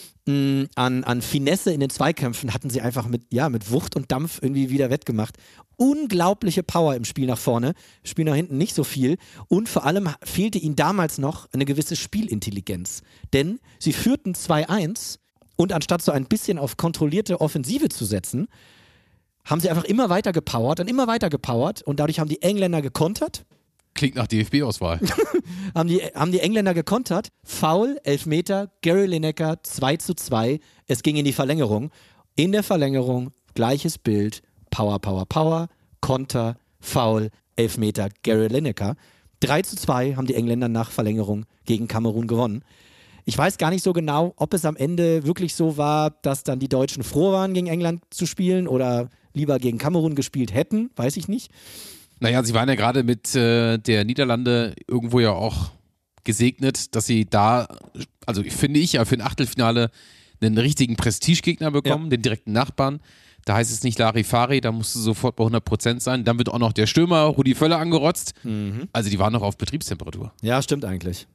mh, an, an Finesse in den Zweikämpfen, hatten sie einfach mit, ja, mit Wucht und Dampf irgendwie wieder wettgemacht. Unglaubliche Power im Spiel nach vorne, im Spiel nach hinten nicht so viel und vor allem fehlte ihnen damals noch eine gewisse Spielintelligenz, denn sie führten zwei eins und anstatt so ein bisschen auf kontrollierte Offensive zu setzen, haben sie einfach immer weiter gepowert und immer weiter gepowert und dadurch haben die Engländer gekontert. Klingt nach D F B-Auswahl. haben, die, haben die Engländer gekontert, Foul, Elfmeter, Gary Lineker zwei zu zwei, es ging in die Verlängerung. In der Verlängerung, gleiches Bild, Power, Power, Power, Konter, Foul, Elfmeter, Gary Lineker. drei zu zwei haben die Engländer nach Verlängerung gegen Kamerun gewonnen. Ich weiß gar nicht so genau, ob es am Ende wirklich so war, dass dann die Deutschen froh waren, gegen England zu spielen oder lieber gegen Kamerun gespielt hätten, weiß ich nicht. Naja, sie waren ja gerade mit äh, der Niederlande irgendwo ja auch gesegnet, dass sie da, also finde ich ja für ein Achtelfinale einen richtigen Prestigegegner bekommen, ja. Den direkten Nachbarn. Da heißt es nicht Larifari, da musst du sofort bei hundert Prozent sein. Dann wird auch noch der Stürmer Rudi Völler angerotzt. Mhm. Also die waren noch auf Betriebstemperatur. Ja, stimmt eigentlich.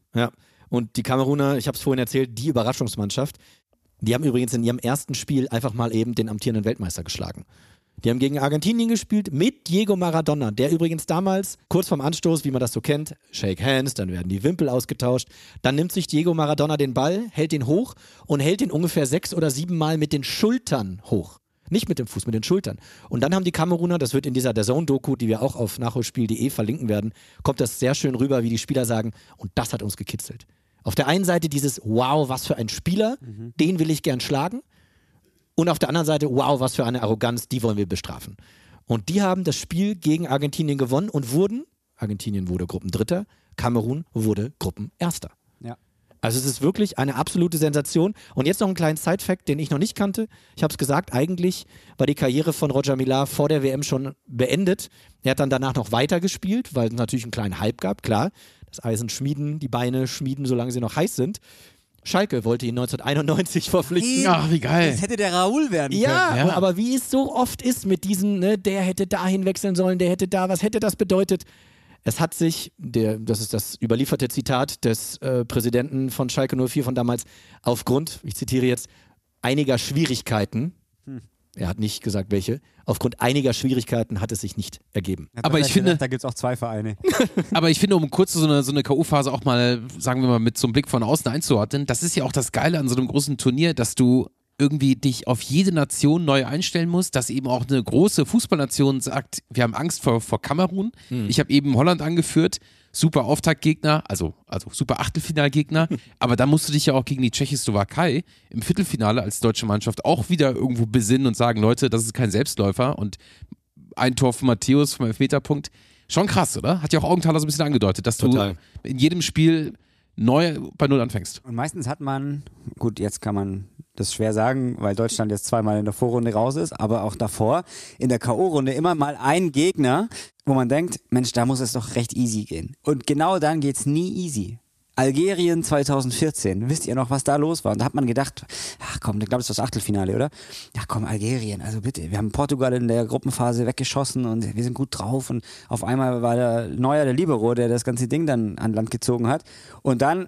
Ja, und die Kameruner, ich habe es vorhin erzählt, die Überraschungsmannschaft, die haben übrigens in ihrem ersten Spiel einfach mal eben den amtierenden Weltmeister geschlagen. Die haben gegen Argentinien gespielt mit Diego Maradona, der übrigens damals, kurz vorm Anstoß, wie man das so kennt, Shake Hands, dann werden die Wimpel ausgetauscht, dann nimmt sich Diego Maradona den Ball, hält den hoch und hält den ungefähr sechs oder sieben Mal mit den Schultern hoch. Nicht mit dem Fuß, mit den Schultern. Und dann haben die Kameruner, das wird in dieser D A Z N-Doku, die wir auch auf nachholspiel punkt de verlinken werden, kommt das sehr schön rüber, wie die Spieler sagen, und das hat uns gekitzelt. Auf der einen Seite dieses, wow, was für ein Spieler, mhm. den will ich gern schlagen. Und auf der anderen Seite, wow, was für eine Arroganz, die wollen wir bestrafen. Und die haben das Spiel gegen Argentinien gewonnen und wurden, Argentinien wurde Gruppendritter, Kamerun wurde Gruppenerster. Ja. Also es ist wirklich eine absolute Sensation. Und jetzt noch einen kleinen Side-Fact, den ich noch nicht kannte. Ich habe es gesagt, eigentlich war die Karriere von Roger Millar vor der W M schon beendet. Er hat dann danach noch weitergespielt, weil es natürlich einen kleinen Hype gab, klar. Das Eisen schmieden, die Beine schmieden, solange sie noch heiß sind. Schalke wollte ihn neunzehnhunderteinundneunzig verpflichten. Ach, wie geil. Das hätte der Raoul werden ja, können. Ja, aber wie es so oft ist mit diesen, ne, der hätte dahin wechseln sollen, der hätte da, was hätte das bedeutet? Es hat sich, der, das ist das überlieferte Zitat des äh, Präsidenten von Schalke null vier von damals, aufgrund, ich zitiere jetzt, einiger Schwierigkeiten, hm. er hat nicht gesagt welche, aufgrund einiger Schwierigkeiten hat es sich nicht ergeben. Aber ich gedacht, finde, da gibt es auch zwei Vereine. aber ich finde, um kurz so eine, so eine K O-Phase auch mal, sagen wir mal, mit so einem Blick von außen einzuordnen, das ist ja auch das Geile an so einem großen Turnier, dass du irgendwie dich auf jede Nation neu einstellen musst, dass eben auch eine große Fußballnation sagt, wir haben Angst vor, vor Kamerun. Hm. Ich habe eben Holland angeführt, super Auftaktgegner, also, also super Achtelfinalgegner, aber dann musst du dich ja auch gegen die Tschechoslowakei im Viertelfinale als deutsche Mannschaft auch wieder irgendwo besinnen und sagen, Leute, das ist kein Selbstläufer und ein Tor von Matthäus vom Elfmeterpunkt. Schon krass, oder? Hat ja auch Augenthaler so ein bisschen angedeutet, dass Total. du in jedem Spiel neu bei Null anfängst. Und meistens hat man, gut, jetzt kann man das schwer sagen, weil Deutschland jetzt zweimal in der Vorrunde raus ist, aber auch davor in der K O-Runde immer mal ein Gegner, wo man denkt, Mensch, da muss es doch recht easy gehen. Und genau dann geht es nie easy. Algerien zweitausendvierzehn, wisst ihr noch, was da los war? Und da hat man gedacht, ach komm, ich glaube, das war das Achtelfinale, oder? Ja komm, Algerien, also bitte, wir haben Portugal in der Gruppenphase weggeschossen und wir sind gut drauf und auf einmal war der Neuer, der Libero, der das ganze Ding dann an Land gezogen hat und dann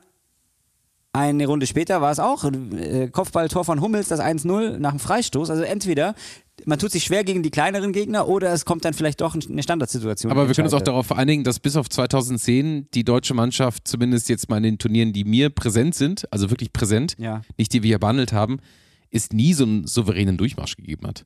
eine Runde später war es auch äh, Kopfballtor von Hummels, das eins null nach dem Freistoß, also entweder man tut sich schwer gegen die kleineren Gegner oder es kommt dann vielleicht doch eine Standardsituation. Aber wir können uns auch darauf einigen, dass bis auf zweitausendzehn die deutsche Mannschaft, zumindest jetzt mal in den Turnieren, die mir präsent sind, also wirklich präsent, ja. nicht die wir hier behandelt haben, es nie so einen souveränen Durchmarsch gegeben hat.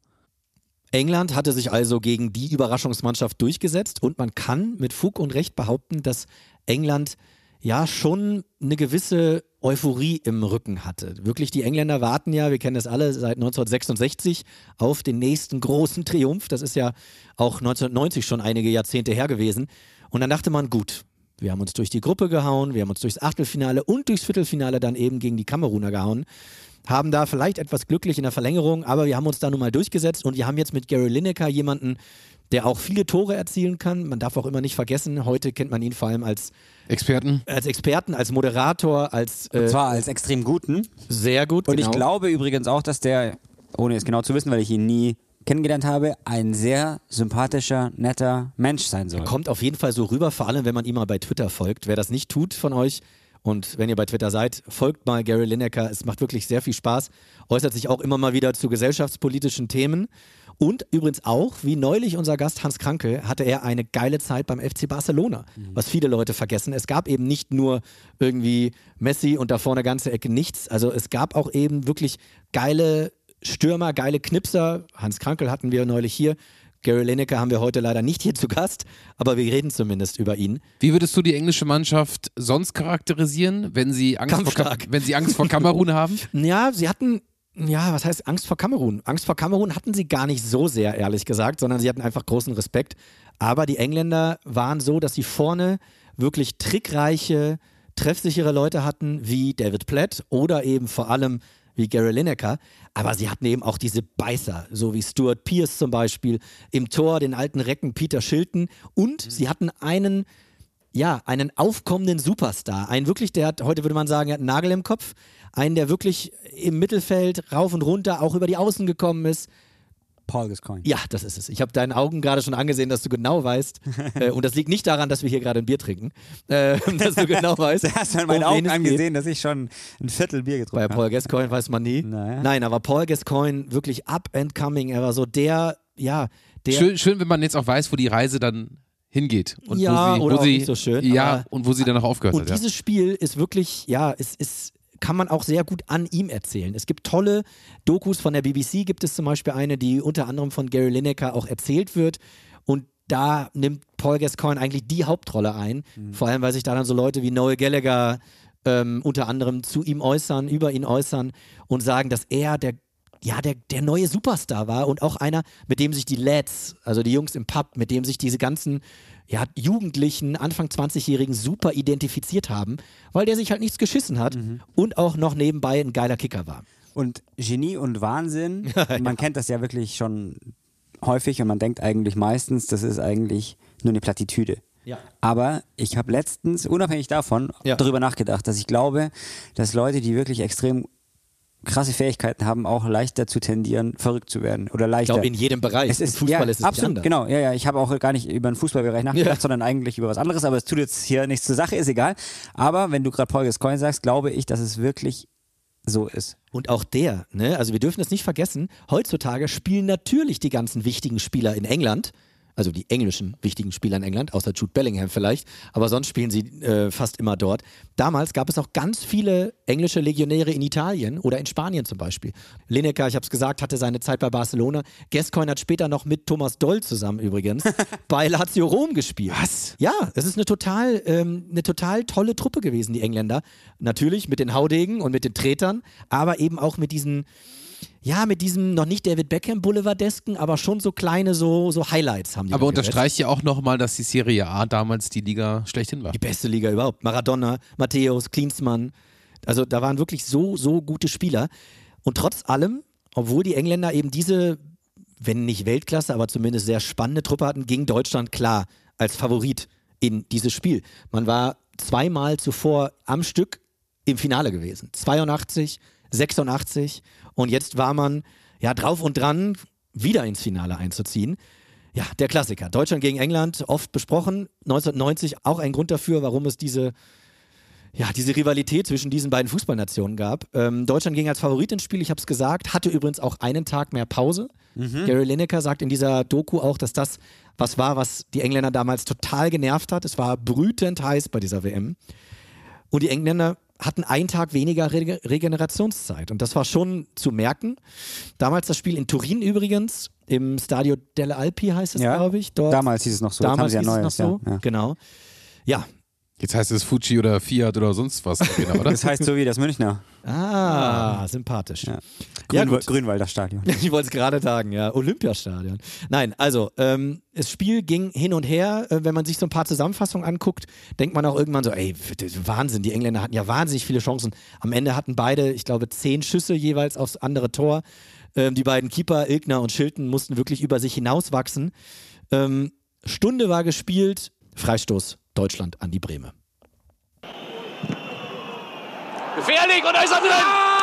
England hatte sich also gegen die Überraschungsmannschaft durchgesetzt und man kann mit Fug und Recht behaupten, dass England ja schon eine gewisse Euphorie im Rücken hatte. Wirklich, die Engländer warten ja, wir kennen das alle, seit neunzehnhundertsechsundsechzig auf den nächsten großen Triumph. Das ist ja auch neunzehnhundertneunzig schon einige Jahrzehnte her gewesen. Und dann dachte man, gut, wir haben uns durch die Gruppe gehauen, wir haben uns durchs Achtelfinale und durchs Viertelfinale dann eben gegen die Kameruner gehauen, haben da vielleicht etwas glücklich in der Verlängerung, aber wir haben uns da nun mal durchgesetzt und wir haben jetzt mit Gary Lineker jemanden, der auch viele Tore erzielen kann. Man darf auch immer nicht vergessen, heute kennt man ihn vor allem als Experten, als Experten, als Moderator, als äh, und zwar als extrem guten. Sehr gut, Und genau. ich glaube übrigens auch, dass der, ohne es genau zu wissen, weil ich ihn nie kennengelernt habe, ein sehr sympathischer, netter Mensch sein soll. Kommt auf jeden Fall so rüber, vor allem wenn man ihm mal bei Twitter folgt. Wer das nicht tut von euch und wenn ihr bei Twitter seid, folgt mal Gary Lineker. Es macht wirklich sehr viel Spaß. Äußert sich auch immer mal wieder zu gesellschaftspolitischen Themen. Und übrigens auch, wie neulich unser Gast Hans Kranke, hatte er eine geile Zeit beim F C Barcelona, mhm. was viele Leute vergessen. Es gab eben nicht nur irgendwie Messi und da vorne ganze Ecke nichts. Also es gab auch eben wirklich geile Stürmer, geile Knipser. Hans Krankel hatten wir neulich hier. Gary Lineker haben wir heute leider nicht hier zu Gast, aber wir reden zumindest über ihn. Wie würdest du die englische Mannschaft sonst charakterisieren, wenn sie Angst, vor, Ka- wenn sie Angst vor Kamerun haben? Ja, sie hatten... Ja, was heißt Angst vor Kamerun? Angst vor Kamerun hatten sie gar nicht so sehr, ehrlich gesagt, sondern sie hatten einfach großen Respekt. Aber die Engländer waren so, dass sie vorne wirklich trickreiche, treffsichere Leute hatten, wie David Platt oder eben vor allem wie Gary Lineker. Aber sie hatten eben auch diese Beißer, so wie Stuart Pearce zum Beispiel, im Tor den alten Recken Peter Shilton. Und mhm. sie hatten einen... Ja, einen aufkommenden Superstar. Einen wirklich, der hat, heute würde man sagen, er hat einen Nagel im Kopf. Einen, der wirklich im Mittelfeld rauf und runter auch über die Außen gekommen ist. Paul Gascoigne. Ja, das ist es. Ich habe deinen Augen gerade schon angesehen, dass du genau weißt, äh, und das liegt nicht daran, dass wir hier gerade ein Bier trinken, äh, dass du genau weißt. Du hast an meinen um wen Augen es angesehen, dass ich schon ein Viertel Bier getrunken Bei habe. Paul Gascoigne weiß man nie. Naja. Nein, aber Paul Gascoigne wirklich up and coming. Er war so der, ja, der. Schön, schön, wenn man jetzt auch weiß, wo die Reise dann hingeht. Und Ja, wo sie, oder wo auch sie, nicht so schön, Ja, aber- und wo sie dann auch aufgehört Und hat. Ja. dieses Spiel ist wirklich, ja, es ist, kann man auch sehr gut an ihm erzählen. Es gibt tolle Dokus von der B B C, gibt es zum Beispiel eine, die unter anderem von Gary Lineker auch erzählt wird. Und da nimmt Paul Gascoigne eigentlich die Hauptrolle ein. Mhm. Vor allem, weil sich da dann so Leute wie Noel Gallagher ähm, unter anderem zu ihm äußern, über ihn äußern und sagen, dass er der ja, der, der neue Superstar war und auch einer, mit dem sich die Lads, also die Jungs im Pub, mit dem sich diese ganzen ja, Jugendlichen, Anfang zwanzigjährigen super identifiziert haben, weil der sich halt nichts geschissen hat Mhm. und auch noch nebenbei ein geiler Kicker war. Und Genie und Wahnsinn, man kennt das ja wirklich schon häufig und man denkt eigentlich meistens, das ist eigentlich nur eine Plattitüde. Ja. Aber ich habe letztens, unabhängig davon, Ja. darüber nachgedacht, dass ich glaube, dass Leute, die wirklich extrem krasse Fähigkeiten haben, auch leicht dazu tendieren, verrückt zu werden. Oder Ich leichter. glaube, in jedem Bereich. Es ist, Im Fußball ja, ist es absolut, nicht anders. genau. Ja, ja. Ich habe auch gar nicht über den Fußballbereich nachgedacht, Ja. sondern eigentlich über was anderes. Aber es tut jetzt hier nichts zur Sache, ist egal. Aber wenn du gerade Paul Gascoigne sagst, glaube ich, dass es wirklich so ist. Und auch der, ne, also wir dürfen das nicht vergessen, heutzutage spielen natürlich die ganzen wichtigen Spieler in England, also die englischen wichtigen Spieler in England, außer Jude Bellingham vielleicht, aber sonst spielen sie äh, fast immer dort. Damals gab es auch ganz viele englische Legionäre in Italien oder in Spanien zum Beispiel. Lineker, ich habe es gesagt, hatte seine Zeit bei Barcelona. Gascoigne hat später noch mit Thomas Doll zusammen übrigens bei Lazio Rom gespielt. Was? Ja, es ist eine total, ähm, eine total tolle Truppe gewesen, die Engländer. Natürlich mit den Haudegen und mit den Tretern, aber eben auch mit diesen, ja, mit diesem noch nicht David Beckham Boulevardesken, aber schon so kleine so, so Highlights haben die. Aber da gesetzt. unterstreicht ja auch nochmal, dass die Serie A damals die Liga schlechthin war. Die beste Liga überhaupt. Maradona, Matthäus, Klinsmann. Also da waren wirklich so, so gute Spieler. Und trotz allem, obwohl die Engländer eben diese, wenn nicht Weltklasse, aber zumindest sehr spannende Truppe hatten, ging Deutschland klar als Favorit in dieses Spiel. Man war zweimal zuvor am Stück im Finale gewesen. zweiundachtzig, sechsundachtzig und jetzt war man ja drauf und dran, wieder ins Finale einzuziehen. Ja, der Klassiker. Deutschland gegen England, oft besprochen. neunzehnhundertneunzig auch ein Grund dafür, warum es diese, ja, diese Rivalität zwischen diesen beiden Fußballnationen gab. Ähm, Deutschland ging als Favorit ins Spiel, ich habe es gesagt, hatte übrigens auch einen Tag mehr Pause. Mhm. Gary Lineker sagt in dieser Doku auch, dass das was war, was die Engländer damals total genervt hat. Es war brütend heiß bei dieser W M. Und die Engländer hatten einen Tag weniger Re Regenerationszeit. Und das war schon zu merken. Damals das Spiel in Turin übrigens, im Stadio delle Alpi heißt es, Ja, glaube ich. Dort. Damals hieß es noch so. Jetzt haben Damals sie ja hieß es Neues, noch so, ja, ja. genau. Ja, Jetzt heißt es Fuji oder Fiat oder sonst was, oder? Das heißt so wie das Münchner. ah, sympathisch. Ja. Ja, Grün gut. Grünwalder Stadion. Ich wollte es gerade sagen, ja. Olympiastadion. Nein, also, ähm, das Spiel ging hin und her. Äh, wenn man sich so ein paar Zusammenfassungen anguckt, denkt man auch irgendwann so, ey, Wahnsinn, die Engländer hatten ja wahnsinnig viele Chancen. Am Ende hatten beide, ich glaube, zehn Schüsse jeweils aufs andere Tor. Ähm, die beiden Keeper, Ilkner und Shilton, mussten wirklich über sich hinauswachsen. Ähm, Stunde war gespielt, Freistoß Deutschland an die Breme. Gefährlich und da ist er drin!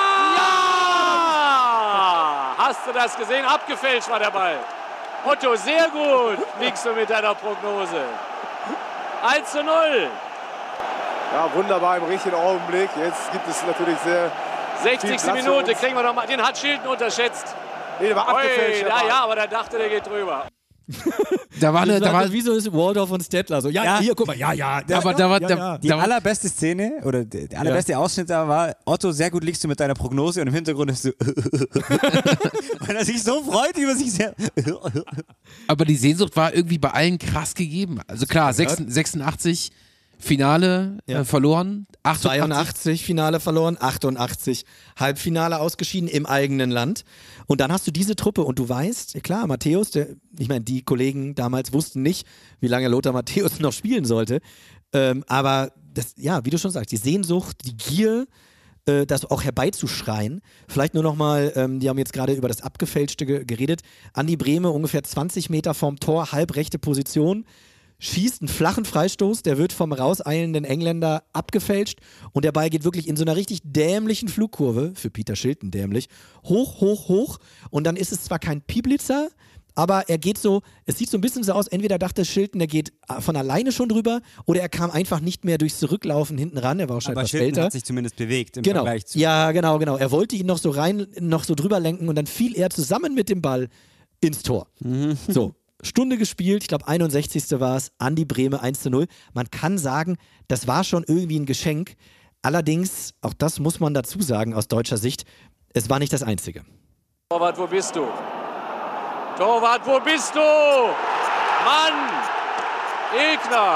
Ja! Hast du das gesehen? Abgefälscht war der Ball. Otto, sehr gut liegst du mit deiner Prognose. eins zu null. Ja, wunderbar im richtigen Augenblick. Jetzt gibt es natürlich sehr... sechzigste Minute, kriegen wir noch mal. Den hat Schilden unterschätzt. Nee, der war abgefälscht. Ui, ja, ja, aber der dachte, der geht drüber. Da war eine, da war, Wieso ist Waldorf und Stettler so? Ja, Ja. hier, guck mal, ja, ja. Der, aber da war, ja, da, ja. Die da war allerbeste Szene oder der der allerbeste Ausschnitt da war, Otto, sehr gut liegst du mit deiner Prognose und im Hintergrund ist so weil er sich so freut über sich sehr. aber die Sehnsucht war irgendwie bei allen krass gegeben. Also klar, sechsundachtzig Finale Ja. äh, verloren, achtundachtzig zweiundachtzig Finale verloren, achtundachtzig Halbfinale ausgeschieden im eigenen Land. Und dann hast du diese Truppe und du weißt, klar, Matthäus, der, ich meine, die Kollegen damals wussten nicht, wie lange Lothar Matthäus noch spielen sollte. Ähm, aber das, ja, wie du schon sagst, die Sehnsucht, die Gier, äh, das auch herbeizuschreien. Vielleicht nur nochmal, ähm, die haben jetzt gerade über das Abgefälschte ge geredet. Andi Brehme, ungefähr zwanzig Meter vorm Tor, halbrechte Position. schießt einen flachen Freistoß, der wird vom rauseilenden Engländer abgefälscht und der Ball geht wirklich in so einer richtig dämlichen Flugkurve, für Peter Shilton dämlich, hoch, hoch, hoch und dann ist es zwar kein Pieblitzer, aber er geht so, es sieht so ein bisschen so aus, entweder dachte Shilton, er geht von alleine schon drüber oder er kam einfach nicht mehr durchs Zurücklaufen hinten ran, er war auch schon aber etwas Shilton älter. hat sich zumindest bewegt im genau. Vergleich zu... Ja, genau, genau. Er wollte ihn noch so rein, noch so drüber lenken und dann fiel er zusammen mit dem Ball ins Tor. Mhm. So. Stunde gespielt, ich glaube einundsechzigste war es, Andi Brehme eins zu null. Man kann sagen, das war schon irgendwie ein Geschenk. Allerdings, auch das muss man dazu sagen aus deutscher Sicht, es war nicht das Einzige. Torwart, wo bist du? Torwart, wo bist du? Mann! Egner!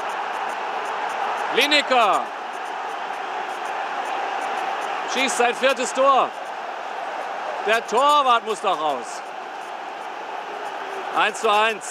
Lineker! Schießt sein viertes Tor. Der Torwart muss doch raus. eins zu eins.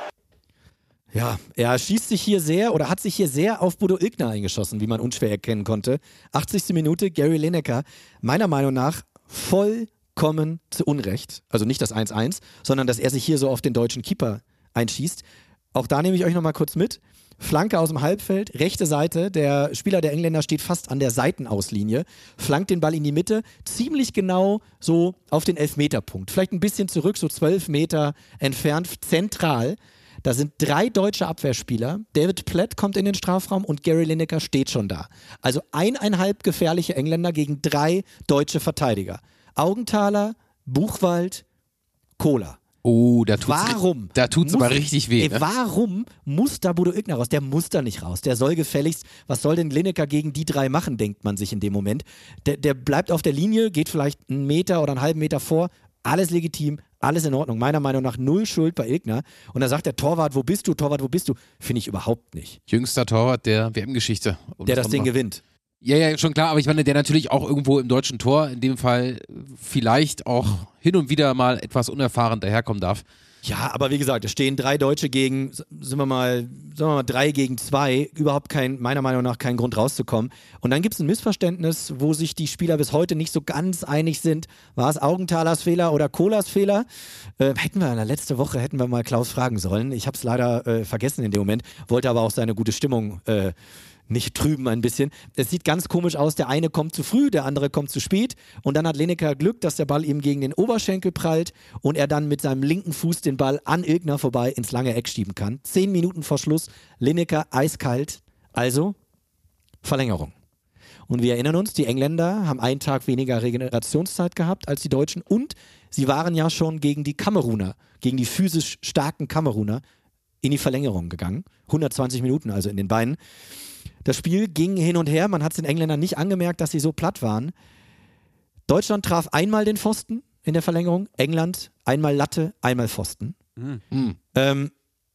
Ja, er schießt sich hier sehr oder hat sich hier sehr auf Bodo Illgner eingeschossen, wie man unschwer erkennen konnte. achtzigste Minute, Gary Lineker, meiner Meinung nach vollkommen zu Unrecht. Also nicht das eins eins, sondern dass er sich hier so auf den deutschen Keeper einschießt. Auch da nehme ich euch nochmal kurz mit. Flanke aus dem Halbfeld, rechte Seite, der Spieler der Engländer steht fast an der Seitenauslinie, flankt den Ball in die Mitte, ziemlich genau so auf den Elfmeterpunkt. Vielleicht ein bisschen zurück, so zwölf Meter entfernt, zentral. Da sind drei deutsche Abwehrspieler. David Platt kommt in den Strafraum und Gary Lineker steht schon da. Also eineinhalb gefährliche Engländer gegen drei deutsche Verteidiger. Augenthaler, Buchwald, Kohler. Oh, da tut's, warum da tut's muss, aber richtig weh. Ey, Ne? warum muss da Bodo Illgner raus? Der muss da nicht raus. Der soll gefälligst, was soll denn Lineker gegen die drei machen, denkt man sich in dem Moment. Der, der bleibt auf der Linie, geht vielleicht einen Meter oder einen halben Meter vor. Alles legitim, alles in Ordnung. Meiner Meinung nach null Schuld bei Illgner. Und da sagt der Torwart, wo bist du? Torwart, wo bist du? Finde ich überhaupt nicht. Jüngster Torwart der W M-Geschichte. Um der das, das Ding mal. gewinnt. Ja, ja, schon klar, aber ich meine, der natürlich auch irgendwo im deutschen Tor, in dem Fall vielleicht auch hin und wieder mal etwas unerfahren daherkommen darf. Ja, aber wie gesagt, es stehen drei Deutsche gegen, sind wir mal, sagen wir mal, drei gegen zwei. Überhaupt kein, meiner Meinung nach, kein Grund rauszukommen. Und dann gibt es ein Missverständnis, wo sich die Spieler bis heute nicht so ganz einig sind. War es Augenthalers Fehler oder Kohlers Fehler? Äh, hätten wir in der letzten Woche, hätten wir mal Klaus fragen sollen. Ich habe es leider äh, vergessen in dem Moment, wollte aber auch seine gute Stimmung äh, nicht trüben ein bisschen. Es sieht ganz komisch aus, der eine kommt zu früh, der andere kommt zu spät und dann hat Lineker Glück, dass der Ball ihm gegen den Oberschenkel prallt und er dann mit seinem linken Fuß den Ball an Illgner vorbei ins lange Eck schieben kann. Zehn Minuten vor Schluss, Lineker eiskalt, also Verlängerung. Und wir erinnern uns, die Engländer haben einen Tag weniger Regenerationszeit gehabt als die Deutschen und sie waren ja schon gegen die Kameruner, gegen die physisch starken Kameruner in die Verlängerung gegangen. hundertzwanzig Minuten also in den Beinen. Das Spiel ging hin und her, man hat es den Engländern nicht angemerkt, dass sie so platt waren. Deutschland traf einmal den Pfosten in der Verlängerung, England einmal Latte, einmal Pfosten. Mhm. Ähm,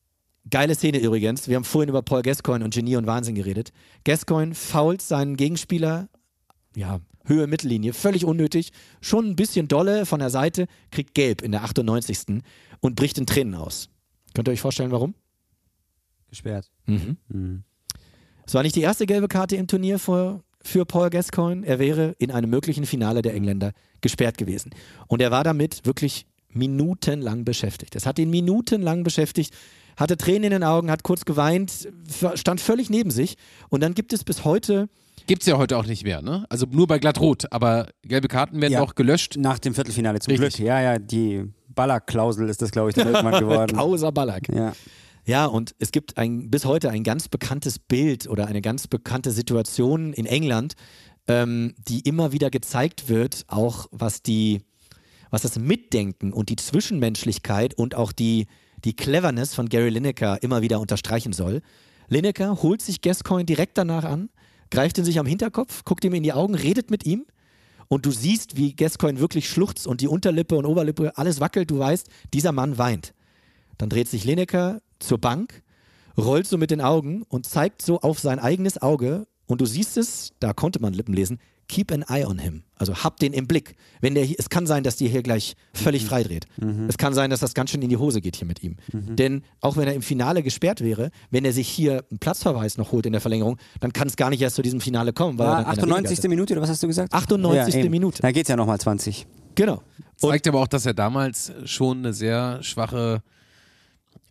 geile Szene übrigens, wir haben vorhin über Paul Gascoigne und Genie und Wahnsinn geredet. Gascoigne foult seinen Gegenspieler, ja, Höhe Mittellinie, völlig unnötig, schon ein bisschen dolle von der Seite, kriegt gelb in der achtundneunzigsten und bricht in Tränen aus. Könnt ihr euch vorstellen, warum? Gesperrt. Mhm. Mhm. Es war nicht die erste gelbe Karte im Turnier für, für Paul Gascoigne. Er wäre in einem möglichen Finale der Engländer gesperrt gewesen. Und er war damit wirklich minutenlang beschäftigt. Es hat ihn minutenlang beschäftigt, hatte Tränen in den Augen, hat kurz geweint, stand völlig neben sich. Und dann gibt es bis heute... Gibt es ja heute auch nicht mehr, ne? Also nur bei Glattrot, aber gelbe Karten werden ja, auch gelöscht. Nach dem Viertelfinale zum Richtig. Glück. Ja, ja, die Ballack-Klausel ist das, glaube ich, dann irgendwann geworden. Kausa Ballack. Ja. Ja, und es gibt ein, bis heute ein ganz bekanntes Bild oder eine ganz bekannte Situation in England, ähm, die immer wieder gezeigt wird, auch was die, was das Mitdenken und die Zwischenmenschlichkeit und auch die, die Cleverness von Gary Lineker immer wieder unterstreichen soll. Lineker holt sich Gascoigne direkt danach an, greift ihn sich am Hinterkopf, guckt ihm in die Augen, redet mit ihm und du siehst, wie Gascoigne wirklich schluchzt und die Unterlippe und Oberlippe, alles wackelt, du weißt, dieser Mann weint. Dann dreht sich Lineker zur Bank, rollt so mit den Augen und zeigt so auf sein eigenes Auge und du siehst es, da konnte man Lippen lesen, keep an eye on him. Also hab den im Blick. Wenn der hier, es kann sein, dass die hier gleich völlig frei dreht. Mhm. Es kann sein, dass das ganz schön in die Hose geht hier mit ihm. Mhm. Denn auch wenn er im Finale gesperrt wäre, wenn er sich hier einen Platzverweis noch holt in der Verlängerung, dann kann es gar nicht erst zu diesem Finale kommen. Weil ja, er dann achtundneunzigste Minute, oder was hast du gesagt? achtundneunzigste Ja, Minute. Da geht es ja nochmal zwanzig. Genau. Zeigt aber auch, dass er damals schon eine sehr schwache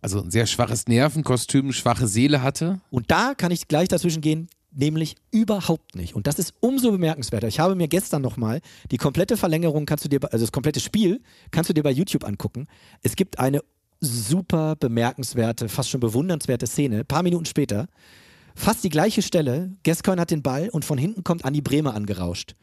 Also ein sehr schwaches Nervenkostüm, schwache Seele hatte. Und da kann ich gleich dazwischen gehen, nämlich überhaupt nicht. Und das ist umso bemerkenswerter. Ich habe mir gestern nochmal die komplette Verlängerung, kannst du dir, also das komplette Spiel, kannst du dir bei YouTube angucken. Es gibt eine super bemerkenswerte, fast schon bewundernswerte Szene. Ein paar Minuten später, fast die gleiche Stelle, Gascoigne hat den Ball und von hinten kommt Andi Brehme angerauscht.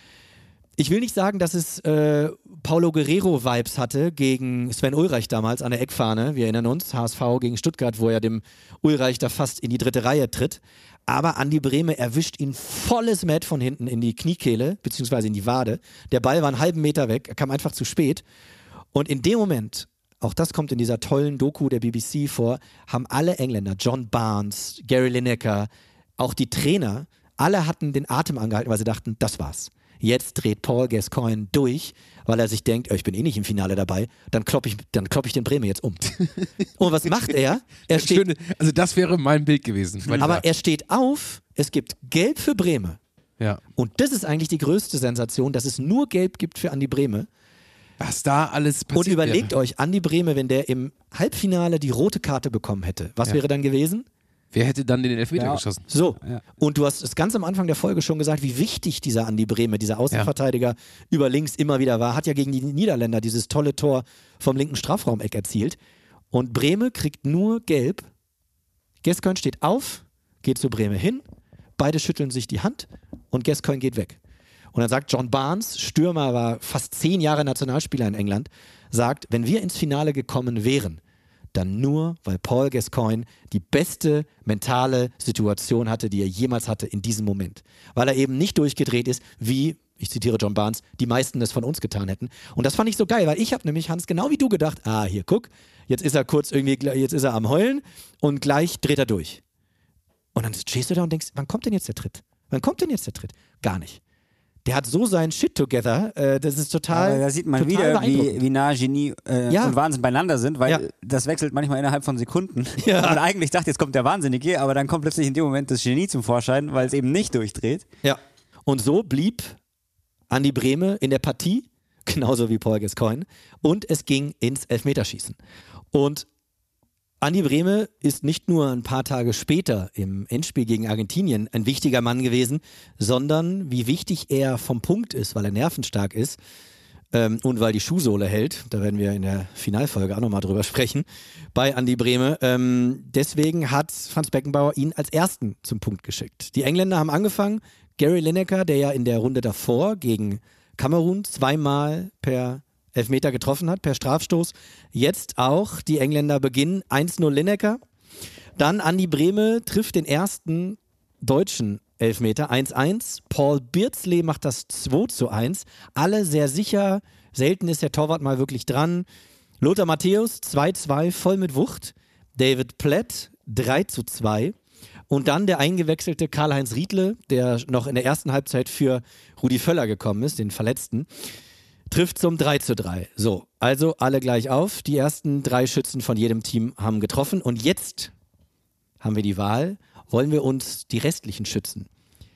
Ich will nicht sagen, dass es äh, Paulo Guerrero-Vibes hatte gegen Sven Ulreich damals an der Eckfahne. Wir erinnern uns, H S V gegen Stuttgart, wo er dem Ulreich da fast in die dritte Reihe tritt. Aber Andi Brehme erwischt ihn volles Met von hinten in die Kniekehle, beziehungsweise in die Wade. Der Ball war einen halben Meter weg, er kam einfach zu spät. Und in dem Moment, auch das kommt in dieser tollen Doku der B B C vor, haben alle Engländer, John Barnes, Gary Lineker, auch die Trainer, alle hatten den Atem angehalten, weil sie dachten, das war's. Jetzt dreht Paul Gascoigne durch, weil er sich denkt, oh, ich bin eh nicht im Finale dabei, dann klopp ich, dann klopp ich den Brehme jetzt um. Und was macht er? Er steht, Schöne, also das wäre mein Bild gewesen. aber er steht auf, es gibt Gelb für Brehme. Ja. Und das ist eigentlich die größte Sensation, dass es nur Gelb gibt für Andi Brehme. Was da alles passiert Und überlegt wäre. euch, Andi Brehme, wenn der im Halbfinale die rote Karte bekommen hätte, was Ja. wäre dann gewesen? Wer hätte dann den Elfmeter Ja. geschossen? So, Ja. und du hast es ganz am Anfang der Folge schon gesagt, wie wichtig dieser Andi Brehme, dieser Außenverteidiger über links immer wieder war. Hat ja gegen die Niederländer dieses tolle Tor vom linken Strafraumeck erzielt. Und Brehme kriegt nur gelb. Gascoigne steht auf, geht zu Brehme hin, beide schütteln sich die Hand und Gascoigne geht weg. Und dann sagt John Barnes, Stürmer, war fast zehn Jahre Nationalspieler in England, sagt, wenn wir ins Finale gekommen wären, dann nur, weil Paul Gascoigne die beste mentale Situation hatte, die er jemals hatte in diesem Moment. Weil er eben nicht durchgedreht ist, wie, ich zitiere John Barnes, die meisten es von uns getan hätten. Und das fand ich so geil, weil ich habe nämlich, Hans, genau wie du gedacht, ah, hier, guck, jetzt ist er kurz irgendwie, jetzt ist er am Heulen und gleich dreht er durch. Und dann stehst du da und denkst, wann kommt denn jetzt der Tritt? Wann kommt denn jetzt der Tritt? Gar nicht. Der hat so sein Shit together, äh, das ist total Aber da sieht man total wieder, wie, beeindruckend. wie nah Genie äh, Ja. und Wahnsinn beieinander sind, weil Ja. das wechselt manchmal innerhalb von Sekunden. Ja. Und man eigentlich dachte, jetzt kommt der Wahnsinnige, aber dann kommt plötzlich in dem Moment das Genie zum Vorschein, weil es eben nicht durchdreht. Ja. Und so blieb Andi Brehme in der Partie, genauso wie Paul Gascoigne, und es ging ins Elfmeterschießen. Und Andi Brehme ist nicht nur ein paar Tage später im Endspiel gegen Argentinien ein wichtiger Mann gewesen, sondern wie wichtig er vom Punkt ist, weil er nervenstark ist ähm, und weil die Schuhsohle hält. Da werden wir in der Finalfolge auch nochmal drüber sprechen, bei Andi Brehme. Ähm, deswegen hat Franz Beckenbauer ihn als Ersten zum Punkt geschickt. Die Engländer haben angefangen. Gary Lineker, der ja in der Runde davor gegen Kamerun zweimal per Elfmeter getroffen hat, per Strafstoß. Jetzt auch die Engländer beginnen eins null Lineker. Dann Andi Brehme trifft den ersten deutschen Elfmeter, eins eins. Paul Beardsley macht das zwei zu eins. Alle sehr sicher. Selten ist der Torwart mal wirklich dran. Lothar Matthäus zwei zwei, voll mit Wucht. David Platt drei zu zwei. Und dann der eingewechselte Karl-Heinz Riedle, der noch in der ersten Halbzeit für Rudi Völler gekommen ist, den Verletzten, trifft zum drei zu drei. So, also alle gleich auf. Die ersten drei Schützen von jedem Team haben getroffen. Und jetzt haben wir die Wahl. Wollen wir uns die restlichen Schützen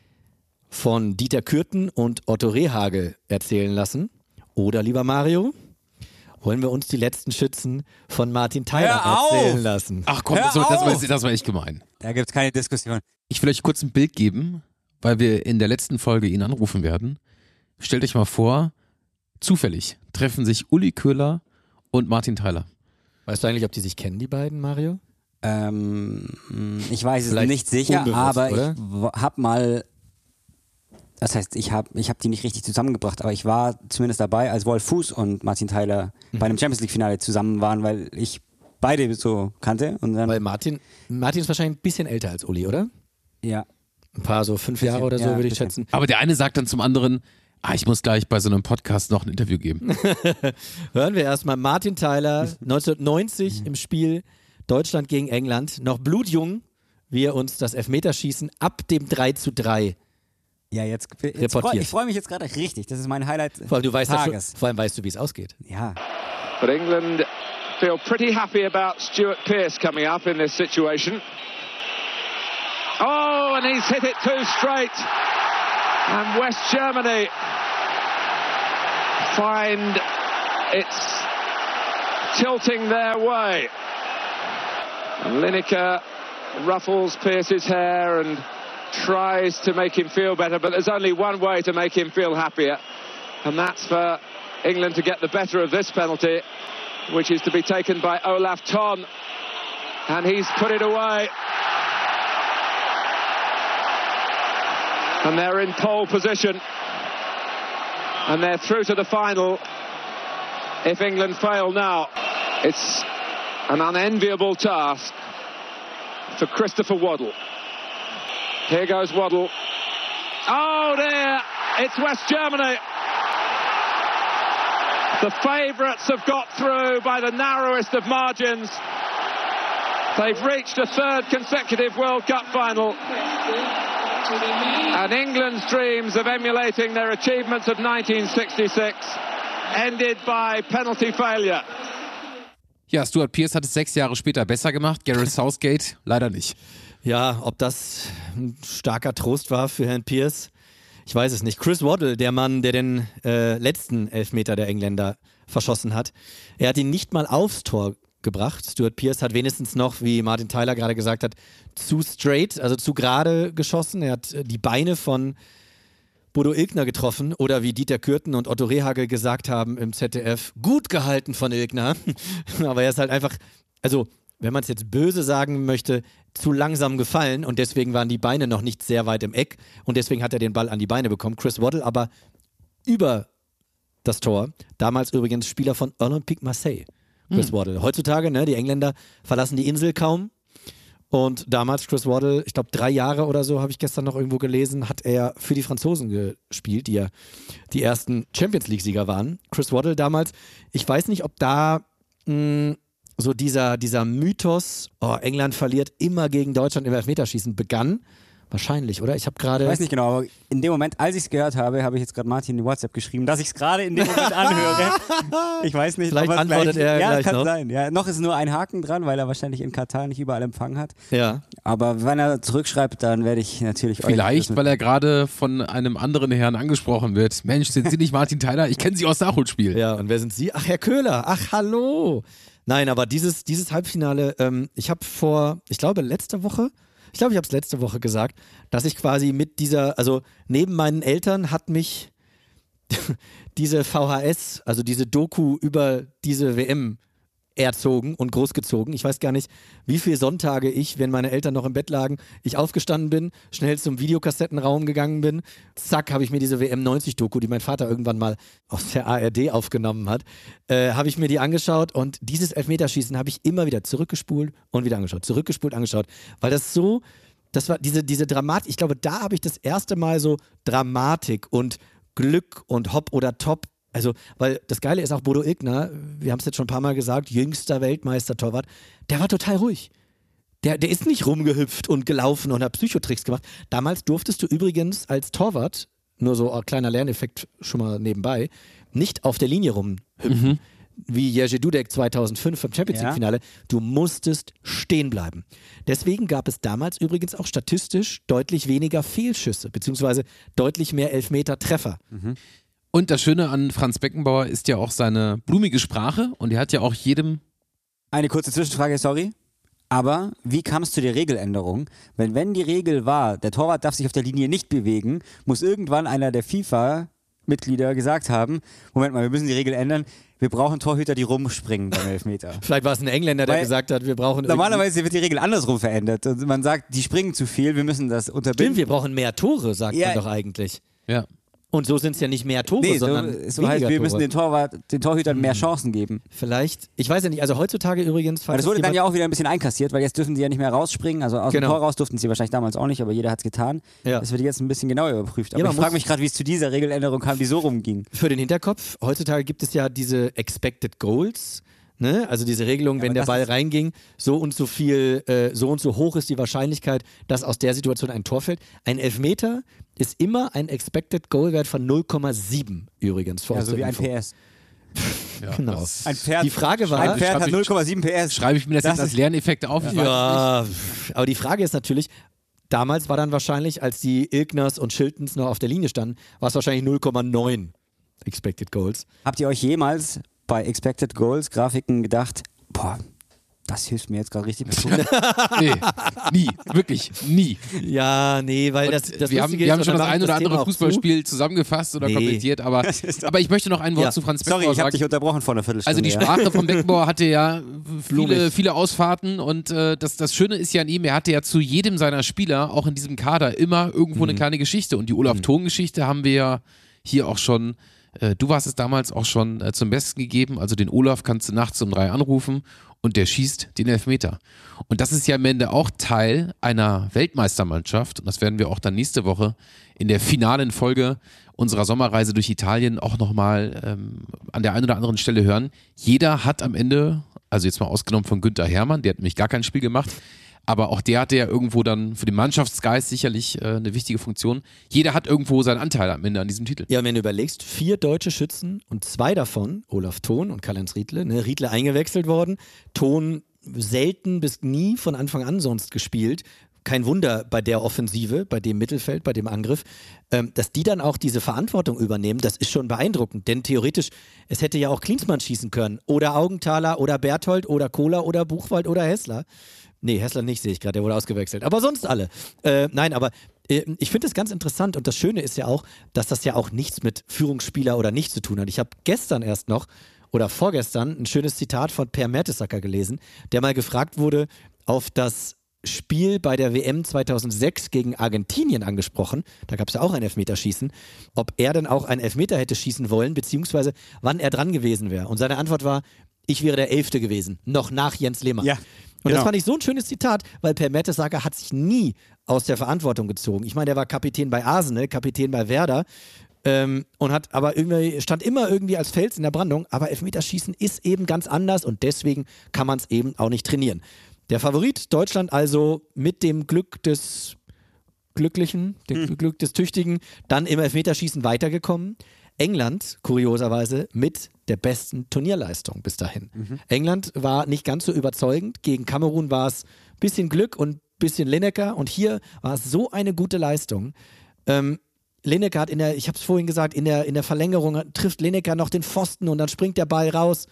von Dieter Kürten und Otto Rehhagel erzählen lassen? Oder, lieber Mario, wollen wir uns die letzten Schützen von Martin Tyler Hör auf! erzählen lassen? Ach komm, Hör so, das, war, auf! das war echt gemein. Da gibt es keine Diskussion. Ich will euch kurz ein Bild geben, weil wir in der letzten Folge ihn anrufen werden. Stellt euch mal vor, zufällig treffen sich Uli Köhler und Martin Tyler. Weißt du eigentlich, ob die sich kennen, die beiden, Mario? Ähm, ich weiß es Vielleicht nicht sicher, unbewusst, aber oder? ich w- hab mal, das heißt, ich habe ich hab die nicht richtig zusammengebracht, aber ich war zumindest dabei, als Wolf Fuß und Martin Tyler Mhm. bei einem Champions League Finale zusammen waren, weil ich beide so kannte und dann, Weil Martin, Martin ist wahrscheinlich ein bisschen älter als Uli, oder? ja. Ein paar, so fünf Jahre oder so, ja, würde ich bisschen. schätzen. Aber der eine sagt dann zum anderen, ah, ich muss gleich bei so einem Podcast noch ein Interview geben. Hören wir erstmal Martin Tyler, neunzehnhundertneunzig im Spiel Deutschland gegen England, noch blutjung, wie er uns das Elfmeterschießen ab dem drei zu drei. Ja, jetzt, jetzt freu, Reportiert. ich freue mich jetzt gerade richtig. Das ist mein Highlight Vor allem, du weißt ja schon, Tages. vor allem weißt du, wie es ausgeht. Ja. But England feel pretty happy about Stuart Pearce coming up in this situation. Oh, and he's hit it too straight. And West Germany find it's tilting their way. And Lineker ruffles Pearce's hair and tries to make him feel better, but there's only one way to make him feel happier, and that's for England to get the better of this penalty, which is to be taken by Olaf Thon, and he's put it away. And they're in pole position, and they're through to the final if England fail now. It's an unenviable task for Christopher Waddle. Here goes Waddle. Oh dear, it's West Germany. The favourites have got through by the narrowest of margins. They've reached a third consecutive World Cup final. And England's dreams of emulating their achievements of nineteen sixty-six ended by penalty failure. Ja, Stuart Pearce hat es sechs Jahre später besser gemacht, Gareth Southgate leider nicht. Ja, ob das ein starker Trost war für Herrn Pearce, ich weiß es nicht. Chris Waddle, der Mann, der den äh, letzten Elfmeter der Engländer verschossen hat, er hat ihn nicht mal aufs Tor gebracht. Stuart Pearce hat wenigstens noch, wie Martin Tyler gerade gesagt hat, zu straight, also zu gerade geschossen. Er hat die Beine von Bodo Ilgner getroffen oder wie Dieter Kürten und Otto Rehagel gesagt haben im Z D F, gut gehalten von Ilgner. Aber er ist halt einfach, also wenn man es jetzt böse sagen möchte, zu langsam gefallen und deswegen waren die Beine noch nicht sehr weit im Eck und deswegen hat er den Ball an die Beine bekommen. Chris Waddle aber über das Tor, damals übrigens Spieler von Olympique Marseille. Chris hm. Waddle. Heutzutage, ne, die Engländer verlassen die Insel kaum. Und damals Chris Waddle, ich glaube drei Jahre oder so, habe ich gestern noch irgendwo gelesen, hat er für die Franzosen gespielt, die ja die ersten Champions-League-Sieger waren. Chris Waddle damals, ich weiß nicht, ob da mh, so dieser, dieser Mythos, oh, England verliert immer gegen Deutschland im Elfmeterschießen, begann. Wahrscheinlich, oder? Ich habe gerade... Ich weiß nicht genau, aber in dem Moment, als ich es gehört habe, habe ich jetzt gerade Martin in WhatsApp geschrieben, dass ich es gerade in dem Moment anhöre. Ich weiß nicht, Vielleicht ob antwortet gleich, er ja, gleich kann noch. sein. Ja, noch ist nur ein Haken dran, weil er wahrscheinlich in Katar nicht überall Empfang hat. Ja. Aber wenn er zurückschreibt, dann werde ich natürlich... Vielleicht, weil er gerade von einem anderen Herrn angesprochen wird. Mensch, sind Sie nicht Martin Tyler? Ich kenne Sie aus Nachholspiel. Ja, und wer sind Sie? Ach, Herr Köhler. Ach, hallo. Nein, aber dieses, dieses Halbfinale, ähm, ich habe vor, ich glaube, letzte Woche... Ich glaube, ich habe es letzte Woche gesagt, dass ich quasi mit dieser, also neben meinen Eltern hat mich diese V H S, also diese Doku über diese W M erzogen und großgezogen. Ich weiß gar nicht, wie viele Sonntage ich, wenn meine Eltern noch im Bett lagen, ich aufgestanden bin, schnell zum Videokassettenraum gegangen bin. Zack, habe ich mir diese W M neunzig Doku, die mein Vater irgendwann mal aus der A R D aufgenommen hat, äh, habe ich mir die angeschaut und dieses Elfmeterschießen habe ich immer wieder zurückgespult und wieder angeschaut, zurückgespult, angeschaut, weil das so, das war diese, diese Dramatik, ich glaube, da habe ich das erste Mal so Dramatik und Glück und Hopp oder Top. Also, weil das Geile ist auch Bodo Ilgner, wir haben es jetzt schon ein paar Mal gesagt, jüngster Weltmeister-Torwart, der war total ruhig. Der, der ist nicht rumgehüpft und gelaufen und hat Psychotricks gemacht. Damals durftest du übrigens als Torwart, nur so ein kleiner Lerneffekt schon mal nebenbei, nicht auf der Linie rumhüpfen, mhm. wie Jerzy Dudek zweitausendfünf im Champions League-Finale. Du musstest stehen bleiben. Deswegen gab es damals übrigens auch statistisch deutlich weniger Fehlschüsse, beziehungsweise deutlich mehr Elfmeter-Treffer. Mhm. Und das Schöne an Franz Beckenbauer ist ja auch seine blumige Sprache und er hat ja auch jedem... Eine kurze Zwischenfrage, sorry. Aber wie kam es zu der Regeländerung? Wenn, wenn die Regel war, der Torwart darf sich auf der Linie nicht bewegen, muss irgendwann einer der FIFA-Mitglieder gesagt haben, Moment mal, wir müssen die Regel ändern, wir brauchen Torhüter, die rumspringen beim Elfmeter. Vielleicht war es ein Engländer, der Weil gesagt hat, wir brauchen... Normalerweise wird die Regel andersrum verändert. Und man sagt, die springen zu viel, wir müssen das unterbinden. Stimmt, wir brauchen mehr Tore, sagt ja. man doch eigentlich. Ja. Und so sind es ja nicht mehr Tore, nee, sondern so, so heißt, wir Tore. müssen den, Torwart, den Torhütern hm. mehr Chancen geben. Vielleicht, ich weiß ja nicht, also heutzutage übrigens... Aber das wurde dann ja auch wieder ein bisschen einkassiert, weil jetzt dürfen sie ja nicht mehr rausspringen, also aus genau. dem Tor raus durften sie wahrscheinlich damals auch nicht, aber jeder hat es getan. Ja. Das wird jetzt ein bisschen genauer überprüft. Aber ja, ich frage mich gerade, wie es zu dieser Regeländerung kam, die so rumging. Für den Hinterkopf, heutzutage gibt es ja diese Expected Goals, ne? Also diese Regelung, ja, wenn der Ball reinging, so und so viel, äh, so und so hoch ist die Wahrscheinlichkeit, dass aus der Situation ein Tor fällt. Ein Elfmeter ist immer ein Expected Goal-Wert von null Komma sieben übrigens. Ja, so wie ein P S. Ja, genau. Ein Pferd, die Frage war, ein Pferd hat null Komma sieben P S. Schreibe ich mir das, das jetzt als Lerneffekt auf? Ich ja, aber die Frage ist natürlich, damals war dann wahrscheinlich, als die Ilgners und Shiltons noch auf der Linie standen, war es wahrscheinlich null Komma neun Expected Goals. Habt ihr euch jemals bei Expected Goals Grafiken gedacht, boah, Das hilft mir jetzt gerade richtig. Nee, nie, wirklich, nie. Ja, nee, weil das, das wir haben, Lustige wir haben ist, schon und das dann ein oder mache ich das andere Thema auch Fußballspiel zusammengefasst oder Nee. kommentiert, aber, aber ich möchte noch ein Wort Ja. zu Franz Sorry, Beckenbauer ich habe sagen. dich unterbrochen vor einer Viertelstunde. Also die ja. Sprache von Beckenbauer hatte ja viele, Blumig. viele Ausfahrten und äh, das, das Schöne ist ja an ihm, er hatte ja zu jedem seiner Spieler, auch in diesem Kader, immer irgendwo Mhm. eine kleine Geschichte und die Olaf-Thon-Geschichte haben wir ja hier auch schon, äh, du warst es damals auch schon äh, zum Besten gegeben, also den Olaf kannst du nachts um drei anrufen und der schießt den Elfmeter. Und das ist ja am Ende auch Teil einer Weltmeistermannschaft und das werden wir auch dann nächste Woche in der finalen Folge unserer Sommerreise durch Italien auch nochmal ähm, an der einen oder anderen Stelle hören. Jeder hat am Ende, also jetzt mal ausgenommen von Günther Herrmann, der hat nämlich gar kein Spiel gemacht, aber auch der hatte ja irgendwo dann für den Mannschaftsgeist sicherlich äh, eine wichtige Funktion. Jeder hat irgendwo seinen Anteil am Ende an diesem Titel. Ja, und wenn du überlegst, vier deutsche Schützen und zwei davon, Olaf Thon und Karl-Heinz Riedle, ne, Riedle eingewechselt worden, Thon selten bis nie von Anfang an sonst gespielt. Kein Wunder bei der Offensive, bei dem Mittelfeld, bei dem Angriff, ähm, dass die dann auch diese Verantwortung übernehmen, das ist schon beeindruckend. Denn theoretisch, es hätte ja auch Klinsmann schießen können oder Augenthaler oder Berthold oder Kohler oder Buchwald oder Hessler. Nee, Hessler nicht, sehe ich gerade, der wurde ausgewechselt. Aber sonst alle. Äh, nein, aber äh, ich finde das ganz interessant und das Schöne ist ja auch, dass das ja auch nichts mit Führungsspieler oder nicht zu tun hat. Ich habe gestern erst noch oder vorgestern ein schönes Zitat von Per Mertesacker gelesen, der mal gefragt wurde, auf das Spiel bei der W M zweitausendsechs gegen Argentinien angesprochen, da gab es ja auch ein Elfmeterschießen, ob er denn auch einen Elfmeter hätte schießen wollen, beziehungsweise wann er dran gewesen wäre. Und seine Antwort war, ich wäre der Elfte gewesen, noch nach Jens Lehmann. Ja. Und Genau. das fand ich so ein schönes Zitat, weil Per Mertesacker hat sich nie aus der Verantwortung gezogen. Ich meine, der war Kapitän bei Arsenal, Kapitän bei Werder ähm, und hat aber irgendwie, stand immer irgendwie als Fels in der Brandung, aber Elfmeterschießen ist eben ganz anders und deswegen kann man es eben auch nicht trainieren. Der Favorit Deutschland also mit dem Glück des Glücklichen, dem Hm. Glück des Tüchtigen, dann im Elfmeterschießen weitergekommen. England, kurioserweise, mit der besten Turnierleistung bis dahin. Mhm. England war nicht ganz so überzeugend. Gegen Kamerun war es ein bisschen Glück und ein bisschen Lineker. Und hier war es so eine gute Leistung. Ähm, Lineker hat in der, ich habe es vorhin gesagt, in der, in der Verlängerung trifft Lineker noch den Pfosten und dann springt der Ball raus.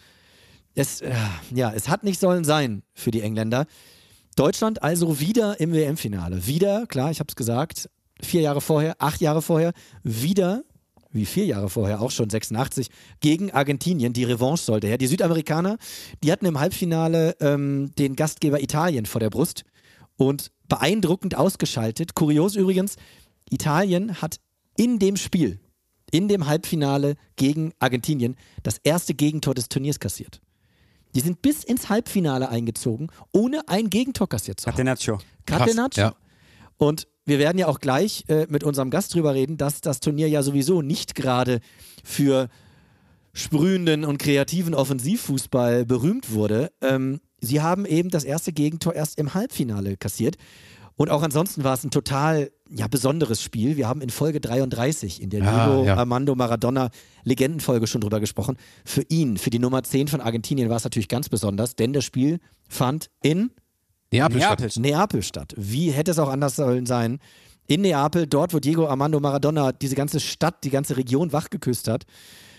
Es, äh, ja, es hat nicht sollen sein für die Engländer. Deutschland also wieder im W M-Finale. Wieder, klar, ich habe es gesagt, vier Jahre vorher, acht Jahre vorher, wieder wie vier Jahre vorher, auch schon sechsundachtzig, gegen Argentinien. Die Revanche sollte her. Die Südamerikaner, die hatten im Halbfinale ähm, den Gastgeber Italien vor der Brust und beeindruckend ausgeschaltet. Kurios übrigens, Italien hat in dem Spiel, in dem Halbfinale gegen Argentinien, das erste Gegentor des Turniers kassiert. Die sind bis ins Halbfinale eingezogen, ohne ein Gegentor kassiert zu haben. Catenaccio. Catenaccio. Ja. Und wir werden ja auch gleich äh, mit unserem Gast drüber reden, dass das Turnier ja sowieso nicht gerade für sprühenden und kreativen Offensivfußball berühmt wurde. Ähm, sie haben eben das erste Gegentor erst im Halbfinale kassiert. Und auch ansonsten war es ein total ja, besonderes Spiel. Wir haben in Folge dreiunddreißig in der Ah, Diego ja. Armando Maradona Legendenfolge schon drüber gesprochen. Für ihn, für die Nummer zehn von Argentinien war es natürlich ganz besonders, denn das Spiel fand in Neapel statt. Neapel. Neapel statt. Wie hätte es auch anders sollen sein? In Neapel, dort, wo Diego Armando Maradona diese ganze Stadt, die ganze Region wachgeküsst hat.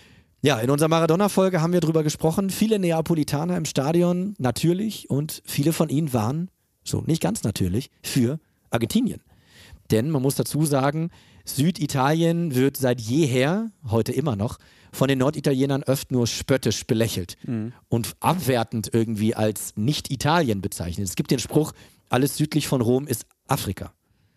Ja, in unserer Maradona-Folge haben wir drüber gesprochen. Viele Neapolitaner im Stadion, natürlich. Und viele von ihnen waren, so nicht ganz natürlich, für Argentinien. Denn man muss dazu sagen, Süditalien wird seit jeher, heute immer noch, von den Norditalienern oft nur spöttisch belächelt Mhm. und abwertend irgendwie als Nicht-Italien bezeichnet. Es gibt den Spruch, alles südlich von Rom ist Afrika.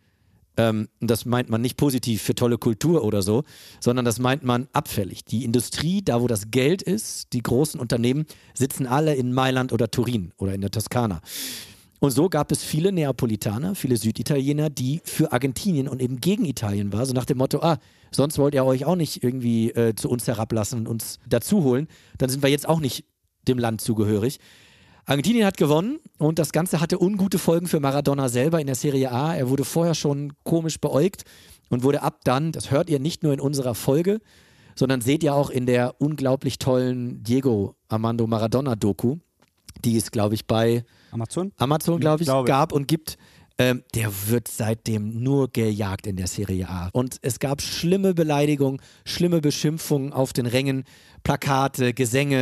Ähm, und das meint man nicht positiv für tolle Kultur oder so, sondern das meint man abfällig. Die Industrie, da wo das Geld ist, die großen Unternehmen, sitzen alle in Mailand oder Turin oder in der Toskana. Und so gab es viele Neapolitaner, viele Süditaliener, die für Argentinien und eben gegen Italien waren, so nach dem Motto, ah, sonst wollt ihr euch auch nicht irgendwie äh, zu uns herablassen und uns dazu holen, dann sind wir jetzt auch nicht dem Land zugehörig. Argentinien hat gewonnen und das Ganze hatte ungute Folgen für Maradona selber in der Serie A. Er wurde vorher schon komisch beäugt und wurde ab dann, das hört ihr nicht nur in unserer Folge, sondern seht ihr auch in der unglaublich tollen Diego Armando Maradona Doku, die es, glaube ich, bei Amazon? Amazon, glaube ich, Glaube. gab und gibt. Ähm, der wird seitdem nur gejagt in der Serie A. Und es gab schlimme Beleidigungen, schlimme Beschimpfungen auf den Rängen, Plakate, Gesänge.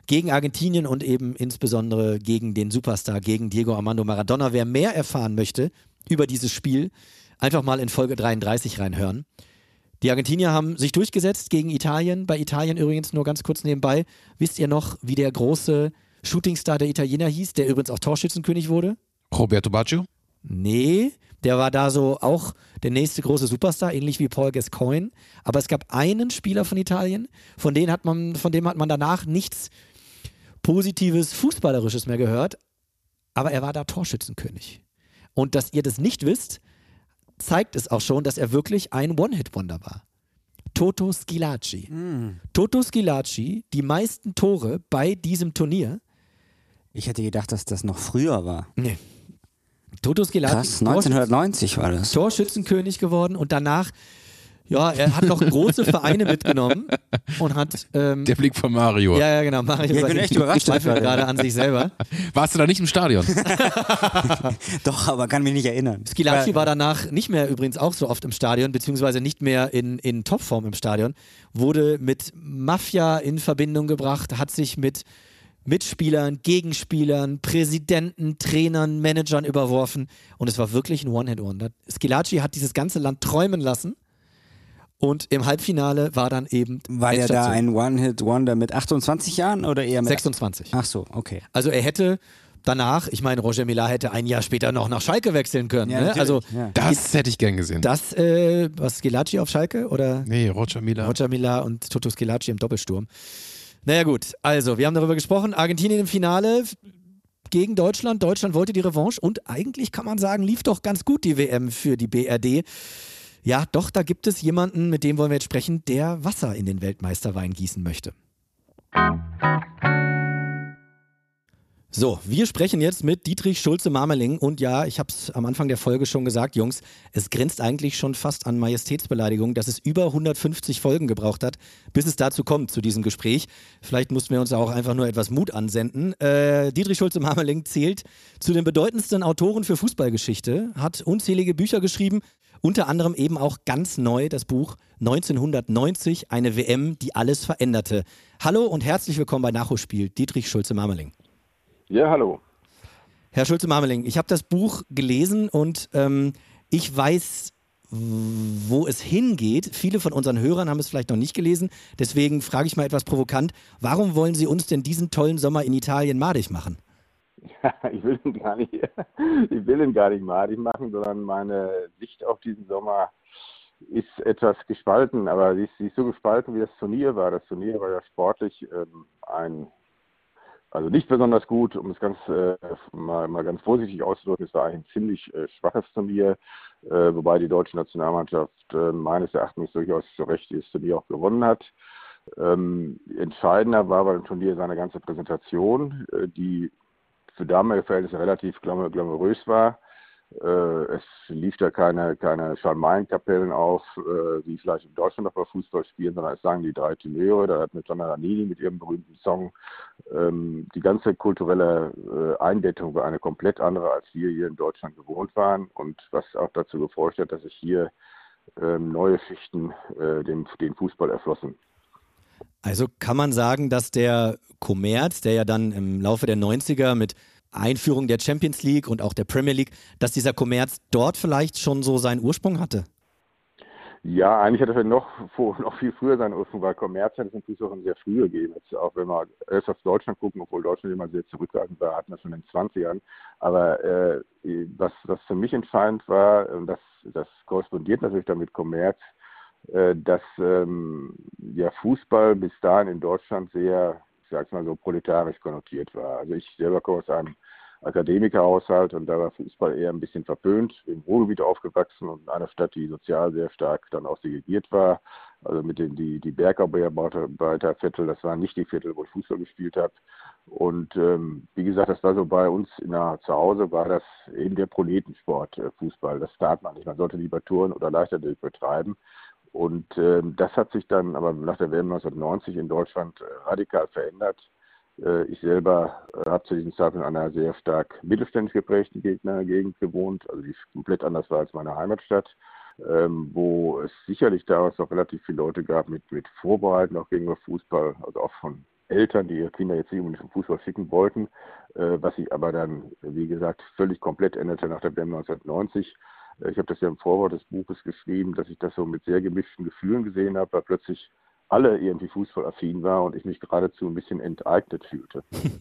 gegen Argentinien und eben insbesondere gegen den Superstar, gegen Diego Armando Maradona. Wer mehr erfahren möchte über dieses Spiel, einfach mal in Folge dreiunddreißig reinhören. Die Argentinier haben sich durchgesetzt gegen Italien. Bei Italien übrigens nur ganz kurz nebenbei. Wisst ihr noch, wie der große Shootingstar der Italiener hieß, der übrigens auch Torschützenkönig wurde? Roberto Baggio? Nee, der war da so auch der nächste große Superstar, ähnlich wie Paul Gascoigne. Aber es gab einen Spieler von Italien, von dem hat man, von dem hat man danach nichts Positives, Fußballerisches mehr gehört. Aber er war da Torschützenkönig. Und dass ihr das nicht wisst, zeigt es auch schon, dass er wirklich ein One-Hit-Wonder war. Toto Schillaci. Mm. Toto Schillaci, die meisten Tore bei diesem Turnier. Ich hätte gedacht, dass das noch früher war. Nee. Toto Schillaci. Krass, neunzehnhundertneunzig war das. Torschützenkönig geworden und danach, ja, er hat noch große Vereine mitgenommen und hat... Ähm, Der Blick von Mario. Ja, ja, genau. Mario ja, ich bin echt überrascht. Zweifelt gerade an sich selber. Warst du da nicht im Stadion? Doch, aber kann mich nicht erinnern. Schillaci war danach nicht mehr übrigens auch so oft im Stadion, beziehungsweise nicht mehr in, in Topform im Stadion, wurde mit Mafia in Verbindung gebracht, hat sich mit Mitspielern, Gegenspielern, Präsidenten, Trainern, Managern überworfen und es war wirklich ein One-Hit-Wonder. Schillaci hat dieses ganze Land träumen lassen. Und im Halbfinale war dann eben War der da ein One-Hit-Wonder mit achtundzwanzig Jahren oder eher mit sechsundzwanzig. Ach so, okay. Also er hätte danach, ich meine, Roger Millar hätte ein Jahr später noch nach Schalke wechseln können. Ja, ne? Also ja. Das hätte ich gern gesehen. Das, äh, was, Schillaci auf Schalke? Oder? Nee, Roger Millar. Roger Millar und Toto Schillaci im Doppelsturm. Naja gut, also wir haben darüber gesprochen. Argentinien im Finale gegen Deutschland. Deutschland wollte die Revanche und eigentlich kann man sagen, lief doch ganz gut die W M für die B R D. Ja, doch, da gibt es jemanden, mit dem wollen wir jetzt sprechen, der Wasser in den Weltmeisterwein gießen möchte. So, wir sprechen jetzt mit Dietrich Schulze-Marmeling und ja, ich habe es am Anfang der Folge schon gesagt, Jungs, es grenzt eigentlich schon fast an Majestätsbeleidigung, dass es über hundertfünfzig Folgen gebraucht hat, bis es dazu kommt, zu diesem Gespräch. Vielleicht mussten wir uns auch einfach nur etwas Mut ansenden. Äh, Dietrich Schulze-Marmeling zählt zu den bedeutendsten Autoren für Fußballgeschichte, hat unzählige Bücher geschrieben, unter anderem eben auch ganz neu das Buch neunzehnhundertneunzig, eine W M, die alles veränderte. Hallo und herzlich willkommen bei Nachholspiel, Dietrich Schulze-Marmeling. Ja, hallo. Herr Schulze-Marmeling, ich habe das Buch gelesen und ähm, ich weiß, wo es hingeht. Viele von unseren Hörern haben es vielleicht noch nicht gelesen. Deswegen frage ich mal etwas provokant. Warum wollen Sie uns denn diesen tollen Sommer in Italien madig machen? Ich will ihn gar nicht, ich will ihn gar nicht madig machen, sondern meine Sicht auf diesen Sommer ist etwas gespalten. Aber sie ist, sie ist so gespalten, wie das Turnier war. Das Turnier war ja sportlich ähm, ein Also nicht besonders gut, um es ganz äh, mal, mal ganz vorsichtig auszudrücken. Es war ein ziemlich äh, schwaches Turnier, äh, wobei die deutsche Nationalmannschaft äh, meines Erachtens durchaus zu Recht dieses Turnier auch gewonnen hat. Ähm, entscheidender war bei dem Turnier seine ganze Präsentation, äh, die für damalige Verhältnisse relativ glamour, glamourös war. Äh, es lief da keine, keine Schalmeienkapellen auf, äh, wie vielleicht in Deutschland noch bei Fußball spielen, sondern es sangen die drei Tenöre. Da hat mit Gianna Nannini mit ihrem berühmten Song ähm, die ganze kulturelle äh, Einbettung war eine komplett andere, als wir hier in Deutschland gewohnt waren und was auch dazu gefolgt hat, dass sich hier ähm, neue Schichten äh, dem, den Fußball erschlossen. Also kann man sagen, dass der Kommerz, der ja dann im Laufe der neunziger mit Einführung der Champions League und auch der Premier League, dass dieser Kommerz dort vielleicht schon so seinen Ursprung hatte? Ja, eigentlich hat er noch, vor, noch viel früher seinen Ursprung, weil Kommerz hat es natürlich auch sehr früh gegeben. Jetzt auch wenn wir erst auf Deutschland gucken, obwohl Deutschland immer sehr zurückhaltend war, hatten wir schon in den zwanzigern. Aber äh, was, was für mich entscheidend war, und das, das korrespondiert natürlich damit Kommerz, äh, dass ähm, ja, Fußball bis dahin in Deutschland sehr, ich sag's mal so, proletarisch konnotiert war. Also ich selber komme aus einem Akademikerhaushalt und da war Fußball eher ein bisschen verpönt, im Ruhrgebiet aufgewachsen und in einer Stadt, die sozial sehr stark dann auch segregiert war. Also mit den die, die Bergarbeiterviertel, das waren nicht die Viertel, wo ich Fußball gespielt habe. Und ähm, wie gesagt, das war so bei uns in der, zu Hause, war das eben der Proletensport, äh, Fußball. Das tat man nicht. Man sollte lieber Touren oder Leichtathletik betreiben. Und ähm, das hat sich dann aber nach der W M neunzehnhundertneunzig in Deutschland äh, radikal verändert. Ich selber habe zu diesem Zeitpunkt in einer sehr stark mittelständisch geprägten Gegend gewohnt, also die komplett anders war als meine Heimatstadt, ähm, wo es sicherlich damals noch relativ viele Leute gab mit, mit Vorbehalten auch gegenüber Fußball, also auch von Eltern, die ihre Kinder jetzt nicht unbedingt zum Fußball schicken wollten, äh, was sich aber dann, wie gesagt, völlig komplett änderte nach der W M neunzehnhundertneunzig. Äh, ich habe das ja im Vorwort des Buches geschrieben, dass ich das so mit sehr gemischten Gefühlen gesehen habe, weil plötzlich alle irgendwie fußballaffin war und ich mich geradezu ein bisschen enteignet fühlte.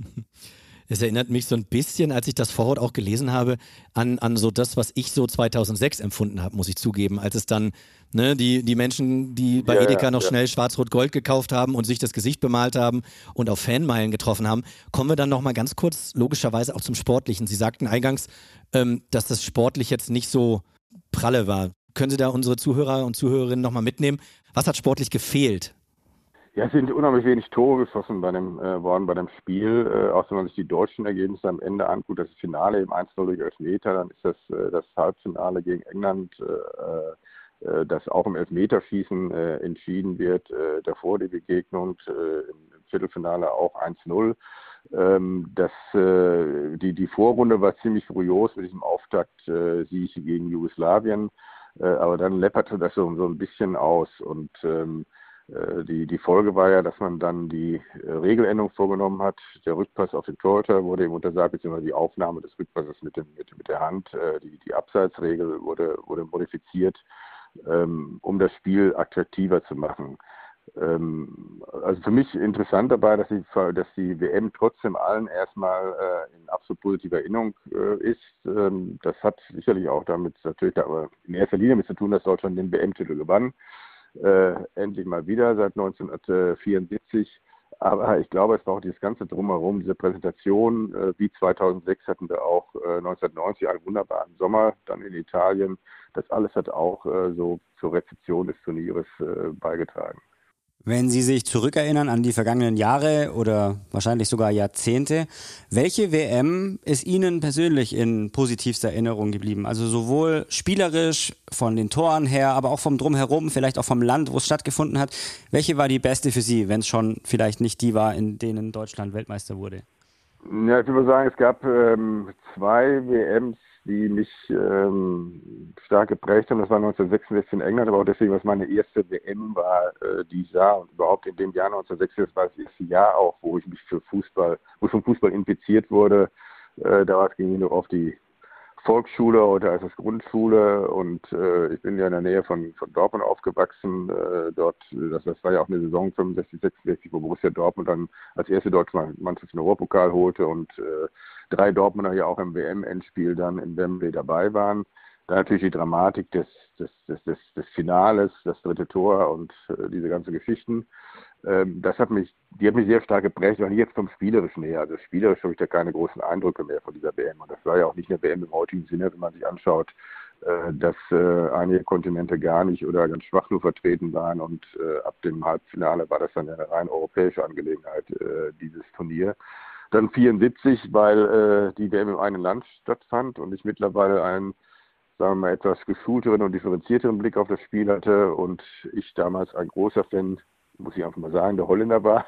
Es erinnert mich so ein bisschen, als ich das Vorwort auch gelesen habe, an, an so das, was ich so zweitausendsechs empfunden habe, muss ich zugeben, als es dann ne, die, die Menschen, die bei Ja, Edeka ja, noch ja. schnell Schwarz-Rot-Gold gekauft haben und sich das Gesicht bemalt haben und auf Fanmeilen getroffen haben. Kommen wir dann nochmal ganz kurz logischerweise auch zum Sportlichen. Sie sagten eingangs, ähm, dass das sportlich jetzt nicht so pralle war. Können Sie da unsere Zuhörer und Zuhörerinnen nochmal mitnehmen? Was hat sportlich gefehlt? Ja, es sind unheimlich wenig Tore geschossen bei dem, äh, worden bei dem Spiel. Äh, auch wenn man sich die deutschen Ergebnisse am Ende anguckt, das Finale im eins null durch Elfmeter, dann ist das äh, das Halbfinale gegen England, äh, äh, das auch im Elfmeterschießen äh, entschieden wird. Äh, davor die Begegnung äh, im Viertelfinale auch eins null. Ähm, das, äh, die, die Vorrunde war ziemlich furios mit diesem Auftakt-Sieg äh, gegen Jugoslawien. Äh, aber dann läpperte das so, so ein bisschen aus und ähm, Die, die Folge war ja, dass man dann die Regeländerung vorgenommen hat. Der Rückpass auf den Torhüter wurde ihm untersagt, beziehungsweise die Aufnahme des Rückpasses mit, dem, mit, mit der Hand. Die, die Abseitsregel wurde, wurde modifiziert, ähm, um das Spiel attraktiver zu machen. Ähm, also für mich interessant dabei, dass die, dass die W M trotzdem allen erstmal äh, in absolut positiver Erinnerung äh, ist. Ähm, das hat sicherlich auch damit natürlich aber in erster Linie mit zu tun, dass Deutschland den W M-Titel gewann. Äh, endlich mal wieder seit neunzehnhundertvierundsiebzig. Aber ich glaube, es war auch dieses ganze Drumherum, diese Präsentation. Äh, wie zweitausendsechs hatten wir auch äh, neunzehnhundertneunzig einen wunderbaren Sommer, dann in Italien. Das alles hat auch äh, so zur Rezeption des Turnieres äh, beigetragen. Wenn Sie sich zurückerinnern an die vergangenen Jahre oder wahrscheinlich sogar Jahrzehnte, welche W M ist Ihnen persönlich in positivster Erinnerung geblieben? Also sowohl spielerisch, von den Toren her, aber auch vom Drumherum, vielleicht auch vom Land, wo es stattgefunden hat. Welche war die beste für Sie, wenn es schon vielleicht nicht die war, in denen Deutschland Weltmeister wurde? Ja, ich würde sagen, es gab ähm, zwei W Ms, die mich ähm, stark geprägt haben. Das war neunzehnhundertsechsundsechzig in England, aber auch deswegen, was meine erste W M war, äh, die ich sah. Und überhaupt in dem Jahr neunzehnhundertsechsundsechzig war das erste Jahr auch, wo ich mich für Fußball, wo ich vom Fußball infiziert wurde. Äh, da war es ging noch auf die Volksschule, heute heißt es Grundschule, und äh, ich bin ja in der Nähe von, von Dortmund aufgewachsen. Äh, dort, das, das war ja auch eine Saison fünfundsechzig, sechsundsechzig, wo Borussia Dortmund dann als erste deutsche Mannschaft den Europapokal holte und äh, drei Dortmunder ja auch im W M-Endspiel dann in Wembley dabei waren. Da natürlich die Dramatik des, des, des, des, des Finales, das dritte Tor und äh, diese ganzen Geschichten. Ähm, das hat mich, die hat mich sehr stark geprägt, weil jetzt vom Spielerischen her, also spielerisch habe ich da keine großen Eindrücke mehr von dieser W M. Und das war ja auch nicht eine W M im heutigen Sinne, wenn man sich anschaut, äh, dass äh, einige Kontinente gar nicht oder ganz schwach nur vertreten waren, und äh, ab dem Halbfinale war das dann eine rein europäische Angelegenheit, äh, dieses Turnier. Dann vierundsiebzig, weil äh, die W M im eigenen Land stattfand und ich mittlerweile einen, sagen wir mal, etwas geschulteren und differenzierteren Blick auf das Spiel hatte und ich damals ein großer Fan, muss ich einfach mal sagen, der Holländer war,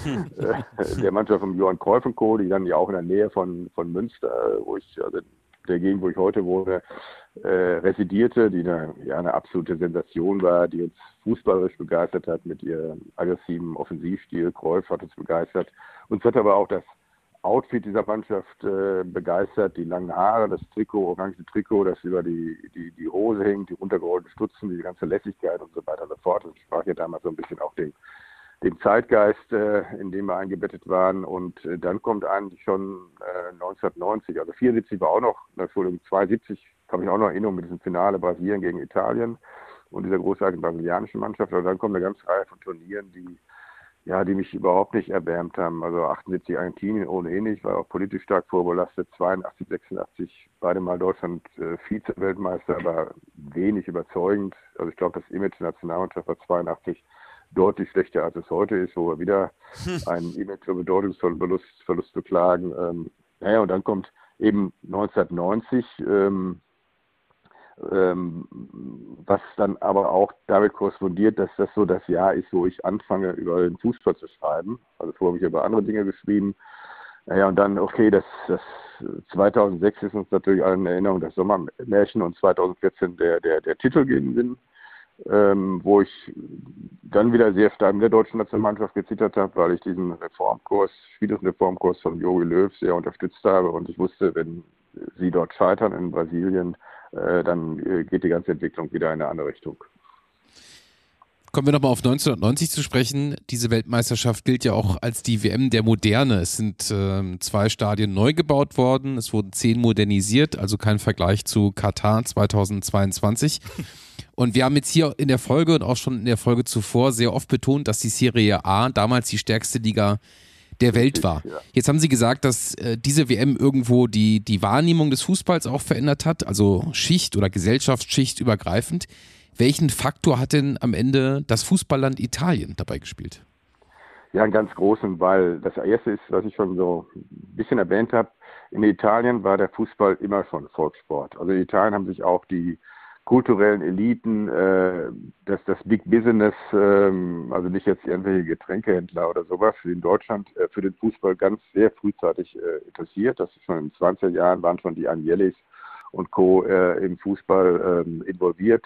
äh, der Mannschaft von Johan Cruyff und Co., die dann ja auch in der Nähe von, von Münster, wo ich, also der Gegend, wo ich heute wohne, äh, residierte, die eine, ja, eine absolute Sensation war, die uns fußballerisch begeistert hat mit ihrem aggressiven Offensivstil. Cruyff hat uns begeistert. Uns hat aber auch das Outfit dieser Mannschaft äh, begeistert, die langen Haare, das Trikot, orange Trikot, das über die, die, die Hose hängt, die runtergerollten Stutzen, die ganze Lässigkeit und so weiter und so fort. Das sprach ja damals so ein bisschen auch dem, dem Zeitgeist, äh, in dem wir eingebettet waren. Und äh, dann kommt eigentlich schon äh, neunzehnhundertneunzig, also vierundsiebzig war auch noch, Entschuldigung, zweiundsiebzig habe ich auch noch Erinnerung mit diesem Finale Brasilien gegen Italien und dieser großartigen brasilianischen Mannschaft. Aber dann kommt eine ganze Reihe von Turnieren, die ja, die mich überhaupt nicht erwärmt haben. Also achtundsiebzig Argentinien ohnehin nicht, war auch politisch stark vorbelastet. zweiundachtzig, sechsundachtzig, beide Mal Deutschland äh, Vize-Weltmeister, aber wenig überzeugend. Also ich glaube, das Image der Nationalmannschaft war zweiundachtzig deutlich schlechter, als es heute ist, wo wir wieder einen Image- und Bedeutungsverlust Verlust beklagen. Ähm, naja, und dann kommt eben neunzehnhundertneunzig, ähm, Ähm, was dann aber auch damit korrespondiert, dass das so das Jahr ist, wo ich anfange, über den Fußball zu schreiben. Also vorher habe ich über andere Dinge geschrieben. Naja, und dann, okay, das, das zweitausendsechs ist uns natürlich allen in Erinnerung, das Sommermärchen, und zweitausendvierzehn der, der, der Titel gegen den Sinn. ähm, wo ich dann wieder sehr stark mit der deutschen Nationalmannschaft gezittert habe, weil ich diesen Reformkurs, Spielerreformkurs von Jogi Löw sehr unterstützt habe und ich wusste, wenn sie dort scheitern in Brasilien, äh, dann äh, geht die ganze Entwicklung wieder in eine andere Richtung. Kommen wir nochmal auf neunzehnhundertneunzig zu sprechen. Diese Weltmeisterschaft gilt ja auch als die W M der Moderne. Es sind ähm, zwei Stadien neu gebaut worden. Es wurden zehn modernisiert, also kein Vergleich zu Katar zweitausendzweiundzwanzig. Und wir haben jetzt hier in der Folge und auch schon in der Folge zuvor sehr oft betont, dass die Serie A damals die stärkste Liga der Welt war. Jetzt haben Sie gesagt, dass äh, diese W M irgendwo die, die Wahrnehmung des Fußballs auch verändert hat, also Schicht- oder Gesellschaftsschicht übergreifend. Welchen Faktor hat denn am Ende das Fußballland Italien dabei gespielt? Ja, einen ganz großen, weil das erste ist, was ich schon so ein bisschen erwähnt habe, in Italien war der Fußball immer schon Volkssport. Also in Italien haben sich auch die kulturellen Eliten, äh, das, das Big Business, ähm, also nicht jetzt irgendwelche Getränkehändler oder sowas, in Deutschland äh, für den Fußball ganz sehr frühzeitig äh, interessiert. Das ist schon in den zwanziger Jahren waren schon die Agnellis und Co. Äh, im Fußball ähm, involviert.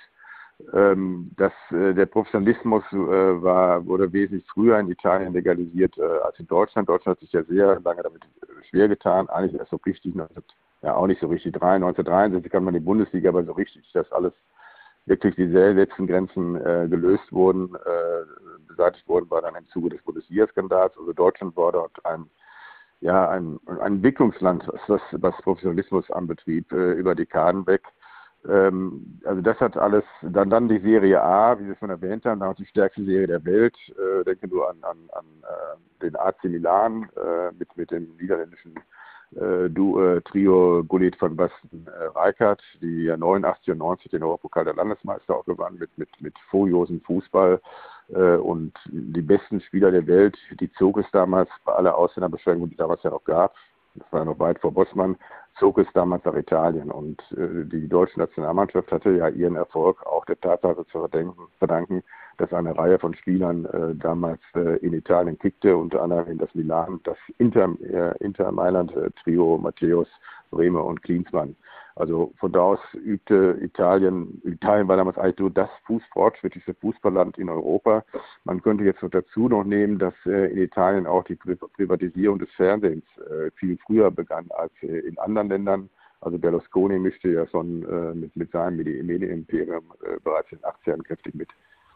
Ähm, dass äh, der Professionalismus äh, war, wurde wesentlich früher in Italien legalisiert äh, als in Deutschland. Deutschland hat sich ja sehr lange damit äh, schwer getan, eigentlich erst so richtig, ja auch nicht so richtig, neunzehnhundertdreiundsechzig kam man in die Bundesliga, aber so richtig, dass alles wirklich die letzten Grenzen äh, gelöst wurden, äh, beseitigt wurden, war dann im Zuge des Bundesliga-Skandals. Also Deutschland war dort ein, ja, ein, ein Entwicklungsland, was, was Professionalismus anbetrieb, äh, über Dekaden weg. Also das hat alles, dann dann die Serie A, wie Sie schon erwähnt haben, dann auch die stärkste Serie der Welt. Äh, denke nur an, an, an äh, den A C Milan äh, mit, mit dem niederländischen äh, du, äh, Trio Gullit van Basten äh, Rijkaard, die ja neunundachtzig und neunzig den Europapokal der Landesmeister auch gewannen mit, mit, mit furiosem Fußball äh, und die besten Spieler der Welt, die zog es damals bei aller Ausländerbeschränkungen, die es damals ja noch gab, das war ja noch weit vor Bosman, zog es damals nach Italien und äh, die deutsche Nationalmannschaft hatte ja ihren Erfolg auch der Tatsache zu verdenken, verdanken, dass eine Reihe von Spielern äh, damals äh, in Italien kickte, unter anderem in das Milan, das Inter, äh, Inter Mailand äh, Trio Matthäus, Bremer und Klinsmann. Also von da aus übte Italien, Italien war damals eigentlich nur das Fuß, fortschrittlichste Fußballland in Europa. Man könnte jetzt noch dazu noch nehmen, dass äh, in Italien auch die Pri Privatisierung des Fernsehens äh, viel früher begann als äh, in anderen Ländern. Also Berlusconi mischte ja schon äh, mit, mit seinem Medienimperium äh, bereits in den achtzigern kräftig mit.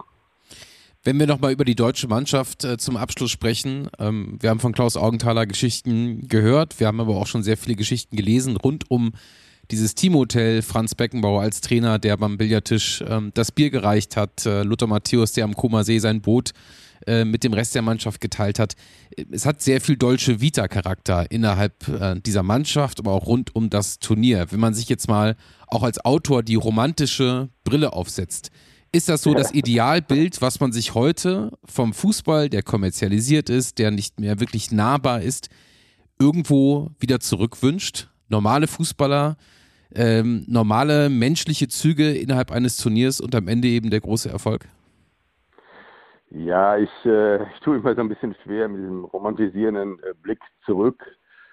Wenn wir nochmal über die deutsche Mannschaft äh, zum Abschluss sprechen, ähm, wir haben von Klaus Augenthaler Geschichten gehört, wir haben aber auch schon sehr viele Geschichten gelesen rund um dieses Teamhotel, Franz Beckenbauer als Trainer, der beim Billardtisch ähm, das Bier gereicht hat, äh, Lothar Matthäus, der am Koma See sein Boot äh, mit dem Rest der Mannschaft geteilt hat. Es hat sehr viel Dolce Vita-Charakter innerhalb äh, dieser Mannschaft, aber auch rund um das Turnier. Wenn man sich jetzt mal auch als Autor die romantische Brille aufsetzt, ist das so das Idealbild, was man sich heute vom Fußball, der kommerzialisiert ist, der nicht mehr wirklich nahbar ist, irgendwo wieder zurückwünscht? Normale Fußballer, ähm, normale menschliche Züge innerhalb eines Turniers und am Ende eben der große Erfolg? Ja, ich, äh, ich tue immer so ein bisschen schwer mit diesem romantisierenden äh, Blick zurück.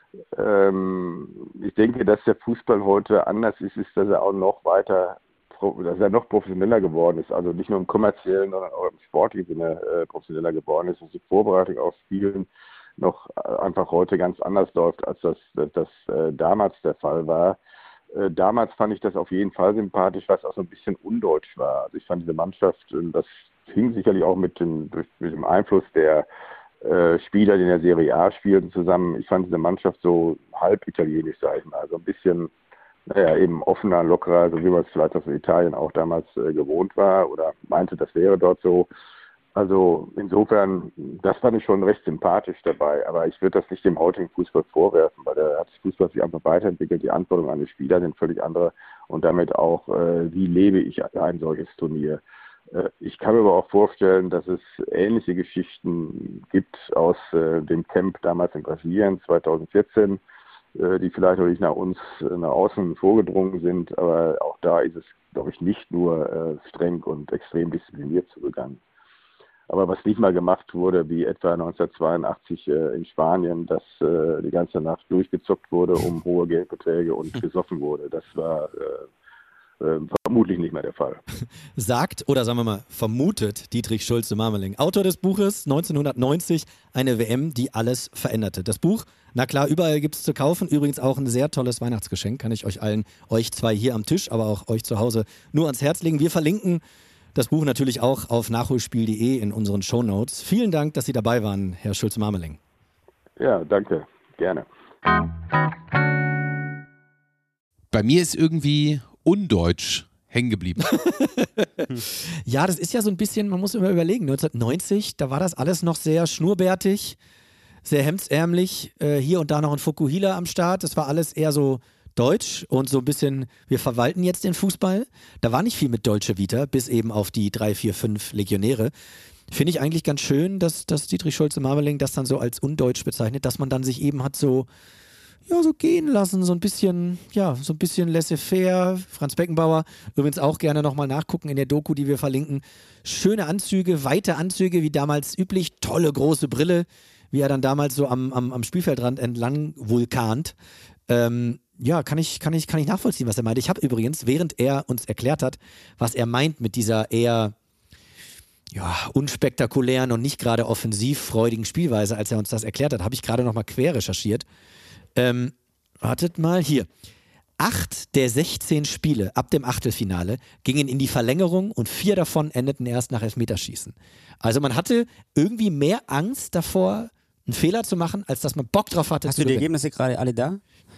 Ähm, ich denke, dass der Fußball heute anders ist, ist, dass er auch noch weiter dass er noch professioneller geworden ist, also nicht nur im kommerziellen, sondern auch im sportlichen Sinne äh, professioneller geworden ist, dass die Vorbereitung auf Spielen noch äh, einfach heute ganz anders läuft, als das, das, das äh, damals der Fall war. Äh, damals fand ich das auf jeden Fall sympathisch, was auch so ein bisschen undeutsch war. Also ich fand diese Mannschaft, das hing sicherlich auch mit dem, durch, mit dem Einfluss der äh, Spieler, die in der Serie A spielten, zusammen. Ich fand diese Mannschaft so halb italienisch, sag ich mal, also ein bisschen naja, eben offener, lockerer, so wie man es vielleicht aus Italien auch damals äh, gewohnt war oder meinte, das wäre dort so. Also insofern, das fand ich schon recht sympathisch dabei, aber ich würde das nicht dem heutigen Fußball vorwerfen, weil der Fußball sich einfach weiterentwickelt, die Anforderungen an die Spieler sind völlig andere und damit auch, äh, wie lebe ich ein solches Turnier. Äh, ich kann mir aber auch vorstellen, dass es ähnliche Geschichten gibt aus äh, dem Camp damals in Brasilien zweitausendvierzehn, die vielleicht noch nicht nach uns, nach außen vorgedrungen sind, aber auch da ist es, glaube ich, nicht nur äh, streng und extrem diszipliniert zugegangen. Aber was nicht mal gemacht wurde, wie etwa neunzehnhundertzweiundachtzig äh, in Spanien, dass äh, die ganze Nacht durchgezockt wurde um hohe Geldbeträge und gesoffen wurde, das war, äh, äh, vermutlich nicht mehr der Fall. Sagt, oder sagen wir mal, vermutet Dietrich Schulze-Marmeling, Autor des Buches neunzehnhundertneunzig, eine W M, die alles veränderte. Das Buch, na klar, überall gibt es zu kaufen. Übrigens auch ein sehr tolles Weihnachtsgeschenk. Kann ich euch allen, euch zwei hier am Tisch, aber auch euch zu Hause nur ans Herz legen. Wir verlinken das Buch natürlich auch auf nachholspiel punkt de in unseren Shownotes. Vielen Dank, dass Sie dabei waren, Herr Schulze-Marmeling. Ja, danke. Gerne. Bei mir ist irgendwie undeutsch hängen geblieben. Ja, das ist ja so ein bisschen, man muss immer überlegen, neunzehnhundertneunzig, da war das alles noch sehr schnurrbärtig, sehr hemdsärmlich, äh, hier und da noch ein Fukuhila am Start, das war alles eher so deutsch und so ein bisschen, wir verwalten jetzt den Fußball. Da war nicht viel mit Dolce Vita, bis eben auf die drei, vier, fünf Legionäre. Finde ich eigentlich ganz schön, dass, dass Dietrich Schulze-Marmeling das dann so als undeutsch bezeichnet, dass man dann sich eben hat so, ja, so gehen lassen, so ein bisschen, ja, so ein bisschen laissez-faire. Franz Beckenbauer, übrigens auch gerne nochmal nachgucken in der Doku, die wir verlinken. Schöne Anzüge, weite Anzüge, wie damals üblich, tolle große Brille, wie er dann damals so am, am, am Spielfeldrand entlang vulkant. Ähm, Ja, kann ich, kann ich, kann ich nachvollziehen, was er meint. Ich habe übrigens, während er uns erklärt hat, was er meint mit dieser eher ja, unspektakulären und nicht gerade offensivfreudigen Spielweise, als er uns das erklärt hat, habe ich gerade nochmal quer recherchiert. Ähm, wartet mal, hier. Acht der sechzehn Spiele ab dem Achtelfinale gingen in die Verlängerung und vier davon endeten erst nach Elfmeterschießen. Also man hatte irgendwie mehr Angst davor, einen Fehler zu machen, als dass man Bock drauf hatte. Hast du die Ergebnisse gerade alle da?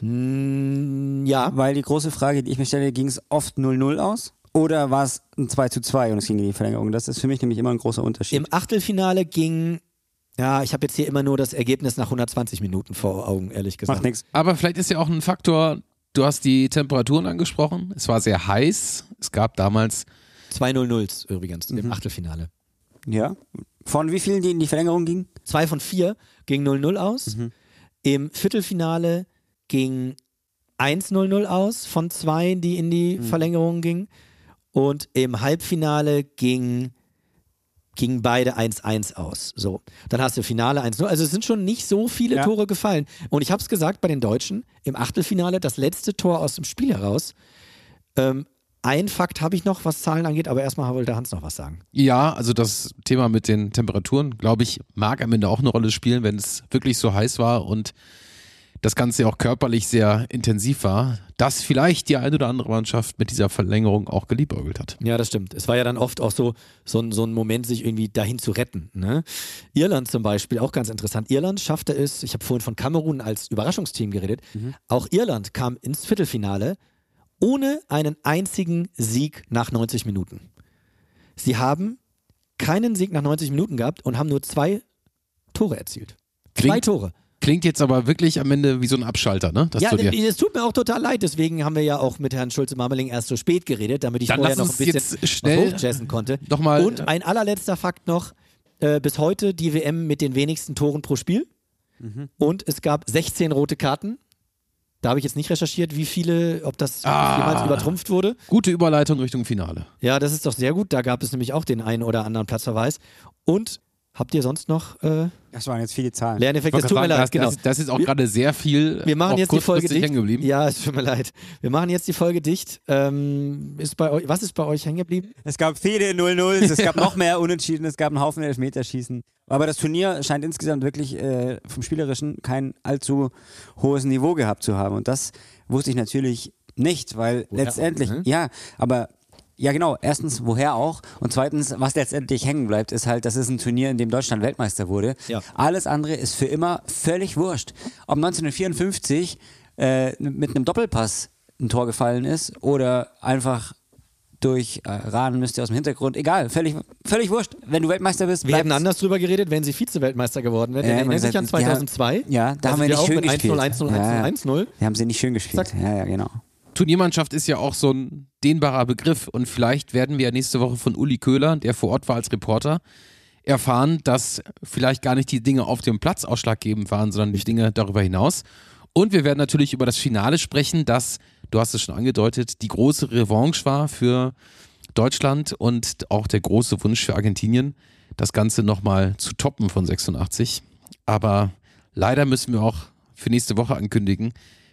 Mm, ja. Weil die große Frage, die ich mir stelle, ging es oft null null aus? Oder war es ein zwei zu zwei und es ging in die Verlängerung? Das ist für mich nämlich immer ein großer Unterschied. Im Achtelfinale ging, ja, ich habe jetzt hier immer nur das Ergebnis nach hundertzwanzig Minuten vor Augen, ehrlich gesagt. Macht nichts. Aber vielleicht ist ja auch ein Faktor, du hast die Temperaturen angesprochen, es war sehr heiß, es gab damals zwei null nulls übrigens Mhm. im Achtelfinale. Ja. Von wie vielen, die in die Verlängerung gingen? Zwei von vier ging null null aus. Mhm. Im Viertelfinale ging eins null null aus von zwei, die in die Mhm. Verlängerung gingen. Und im Halbfinale ging, gingen beide eins eins aus. So, dann hast du Finale eins null. Also es sind schon nicht so viele Ja. Tore gefallen. Und ich habe es gesagt bei den Deutschen, im Achtelfinale das letzte Tor aus dem Spiel heraus. Ähm, ein Fakt habe ich noch, was Zahlen angeht, aber erstmal wollte Hans noch was sagen. Ja, also das Thema mit den Temperaturen, glaube ich, mag am Ende auch eine Rolle spielen, wenn es wirklich so heiß war und das Ganze auch körperlich sehr intensiv war, dass vielleicht die eine oder andere Mannschaft mit dieser Verlängerung auch geliebäugelt hat. Ja, das stimmt. Es war ja dann oft auch so, so, ein, so ein Moment, sich irgendwie dahin zu retten. Ne? Irland zum Beispiel, auch ganz interessant. Irland schaffte es, ich habe vorhin von Kamerun als Überraschungsteam geredet, Mhm. auch Irland kam ins Viertelfinale ohne einen einzigen Sieg nach neunzig Minuten. Sie haben keinen Sieg nach neunzig Minuten gehabt und haben nur zwei Tore erzielt. Zwei Klingt- Tore. Klingt jetzt aber wirklich am Ende wie so ein Abschalter, ne? Dass Ja, du dir es tut mir auch total leid. Deswegen haben wir ja auch mit Herrn Schulze-Marmeling erst so spät geredet, damit ich Dann vorher lass noch ein uns bisschen jetzt schnell was hochjazzen konnte. noch mal- Und ein allerletzter Fakt noch. Äh, bis heute die W M mit den wenigsten Toren pro Spiel. Mhm. Und es gab sechzehn rote Karten. Da habe ich jetzt nicht recherchiert, wie viele, ob das Ah. jemals übertrumpft wurde. Gute Überleitung Richtung Finale. Ja, das ist doch sehr gut. Da gab es nämlich auch den einen oder anderen Platzverweis. Und habt ihr sonst noch äh, Das waren jetzt viele Zahlen. Lerneffekte? Ich Es tut mir wollte gerade leid, sagen, genau. das, das ist auch Wir- gerade sehr viel Wir machen auch jetzt die Folge kurzfristig dicht. hängen geblieben. Ja, es tut mir leid. Wir machen jetzt die Folge dicht. Ähm, ist bei euch, was ist bei euch hängen geblieben? Es gab viele null nulls, es gab noch mehr Unentschieden, es gab einen Haufen Elfmeterschießen. Aber das Turnier scheint insgesamt wirklich äh, vom Spielerischen kein allzu hohes Niveau gehabt zu haben. Und das wusste ich natürlich nicht, weil Woher letztendlich, auch, ne? ja, aber ja genau, erstens, woher auch? Und zweitens, was letztendlich hängen bleibt, ist halt, das ist ein Turnier, in dem Deutschland Weltmeister wurde. Ja. Alles andere ist für immer völlig wurscht. Ob neunzehnhundertvierundfünfzig äh, mit einem Doppelpass ein Tor gefallen ist oder einfach durch äh, Rahn müsste aus dem Hintergrund, egal, völlig, völlig wurscht. Wenn du Weltmeister bist, Wir hätten bleibt's. anders drüber geredet, wenn sie Vize-Weltmeister geworden wären. Ja, Erinnern sich an gesagt, ja, zweitausendzwei? Ja, da haben wir sind nicht auch schön mit gespielt. eins null, eins null, ja, ja. eins null. Wir haben sie nicht schön gespielt. Zack. Ja, ja, genau. Turniermannschaft ist ja auch so ein dehnbarer Begriff und vielleicht werden wir ja nächste Woche von Uli Köhler, der vor Ort war als Reporter, erfahren, dass vielleicht gar nicht die Dinge auf dem Platz ausschlaggebend waren, sondern die Dinge darüber hinaus. Und wir werden natürlich über das Finale sprechen, das, du hast es schon angedeutet, die große Revanche war für Deutschland und auch der große Wunsch für Argentinien, das Ganze nochmal zu toppen von sechsundachtzig. Aber leider müssen wir auch für nächste Woche ankündigen,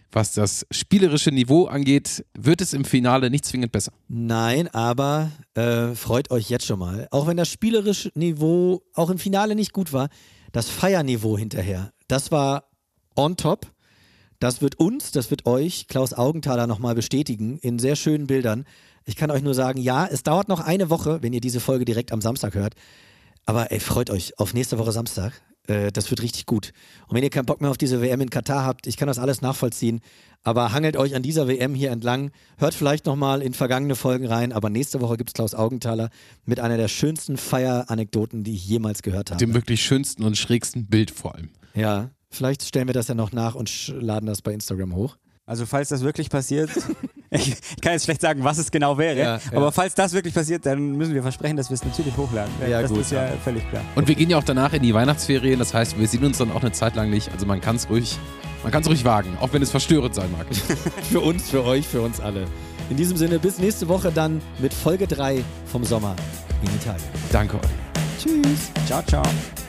was das spielerische Niveau angeht, wird es im Finale nicht zwingend besser. Nein, aber äh, freut euch jetzt schon mal. Auch wenn das spielerische Niveau auch im Finale nicht gut war, das Feierniveau hinterher, das war on top. Das wird uns, das wird euch, Klaus Augenthaler, nochmal bestätigen in sehr schönen Bildern. Ich kann euch nur sagen, ja, es dauert noch eine Woche, wenn ihr diese Folge direkt am Samstag hört. Aber ey, freut euch auf nächste Woche Samstag. Das wird richtig gut. Und wenn ihr keinen Bock mehr auf diese W M in Katar habt, ich kann das alles nachvollziehen, aber hangelt euch an dieser W M hier entlang, hört vielleicht nochmal in vergangene Folgen rein, aber nächste Woche gibt es Klaus Augenthaler mit einer der schönsten Feieranekdoten, die ich jemals gehört habe. Dem wirklich schönsten und schrägsten Bild vor allem. Ja, vielleicht stellen wir das ja noch nach und laden das bei Instagram hoch. Also falls das wirklich passiert, ich kann jetzt schlecht sagen, was es genau wäre, ja, aber ja. falls das wirklich passiert, dann müssen wir versprechen, dass wir es natürlich hochladen. Ja, das gut, ist ja, ja völlig klar. Und wir gehen ja auch danach in die Weihnachtsferien, das heißt, wir sehen uns dann auch eine Zeit lang nicht. Also man kann es ruhig, man kann es ruhig wagen, auch wenn es verstörend sein mag. Für uns, für euch, für uns alle. In diesem Sinne, bis nächste Woche dann mit Folge drei vom Sommer in Italien. Danke euch. Tschüss. Ciao, ciao.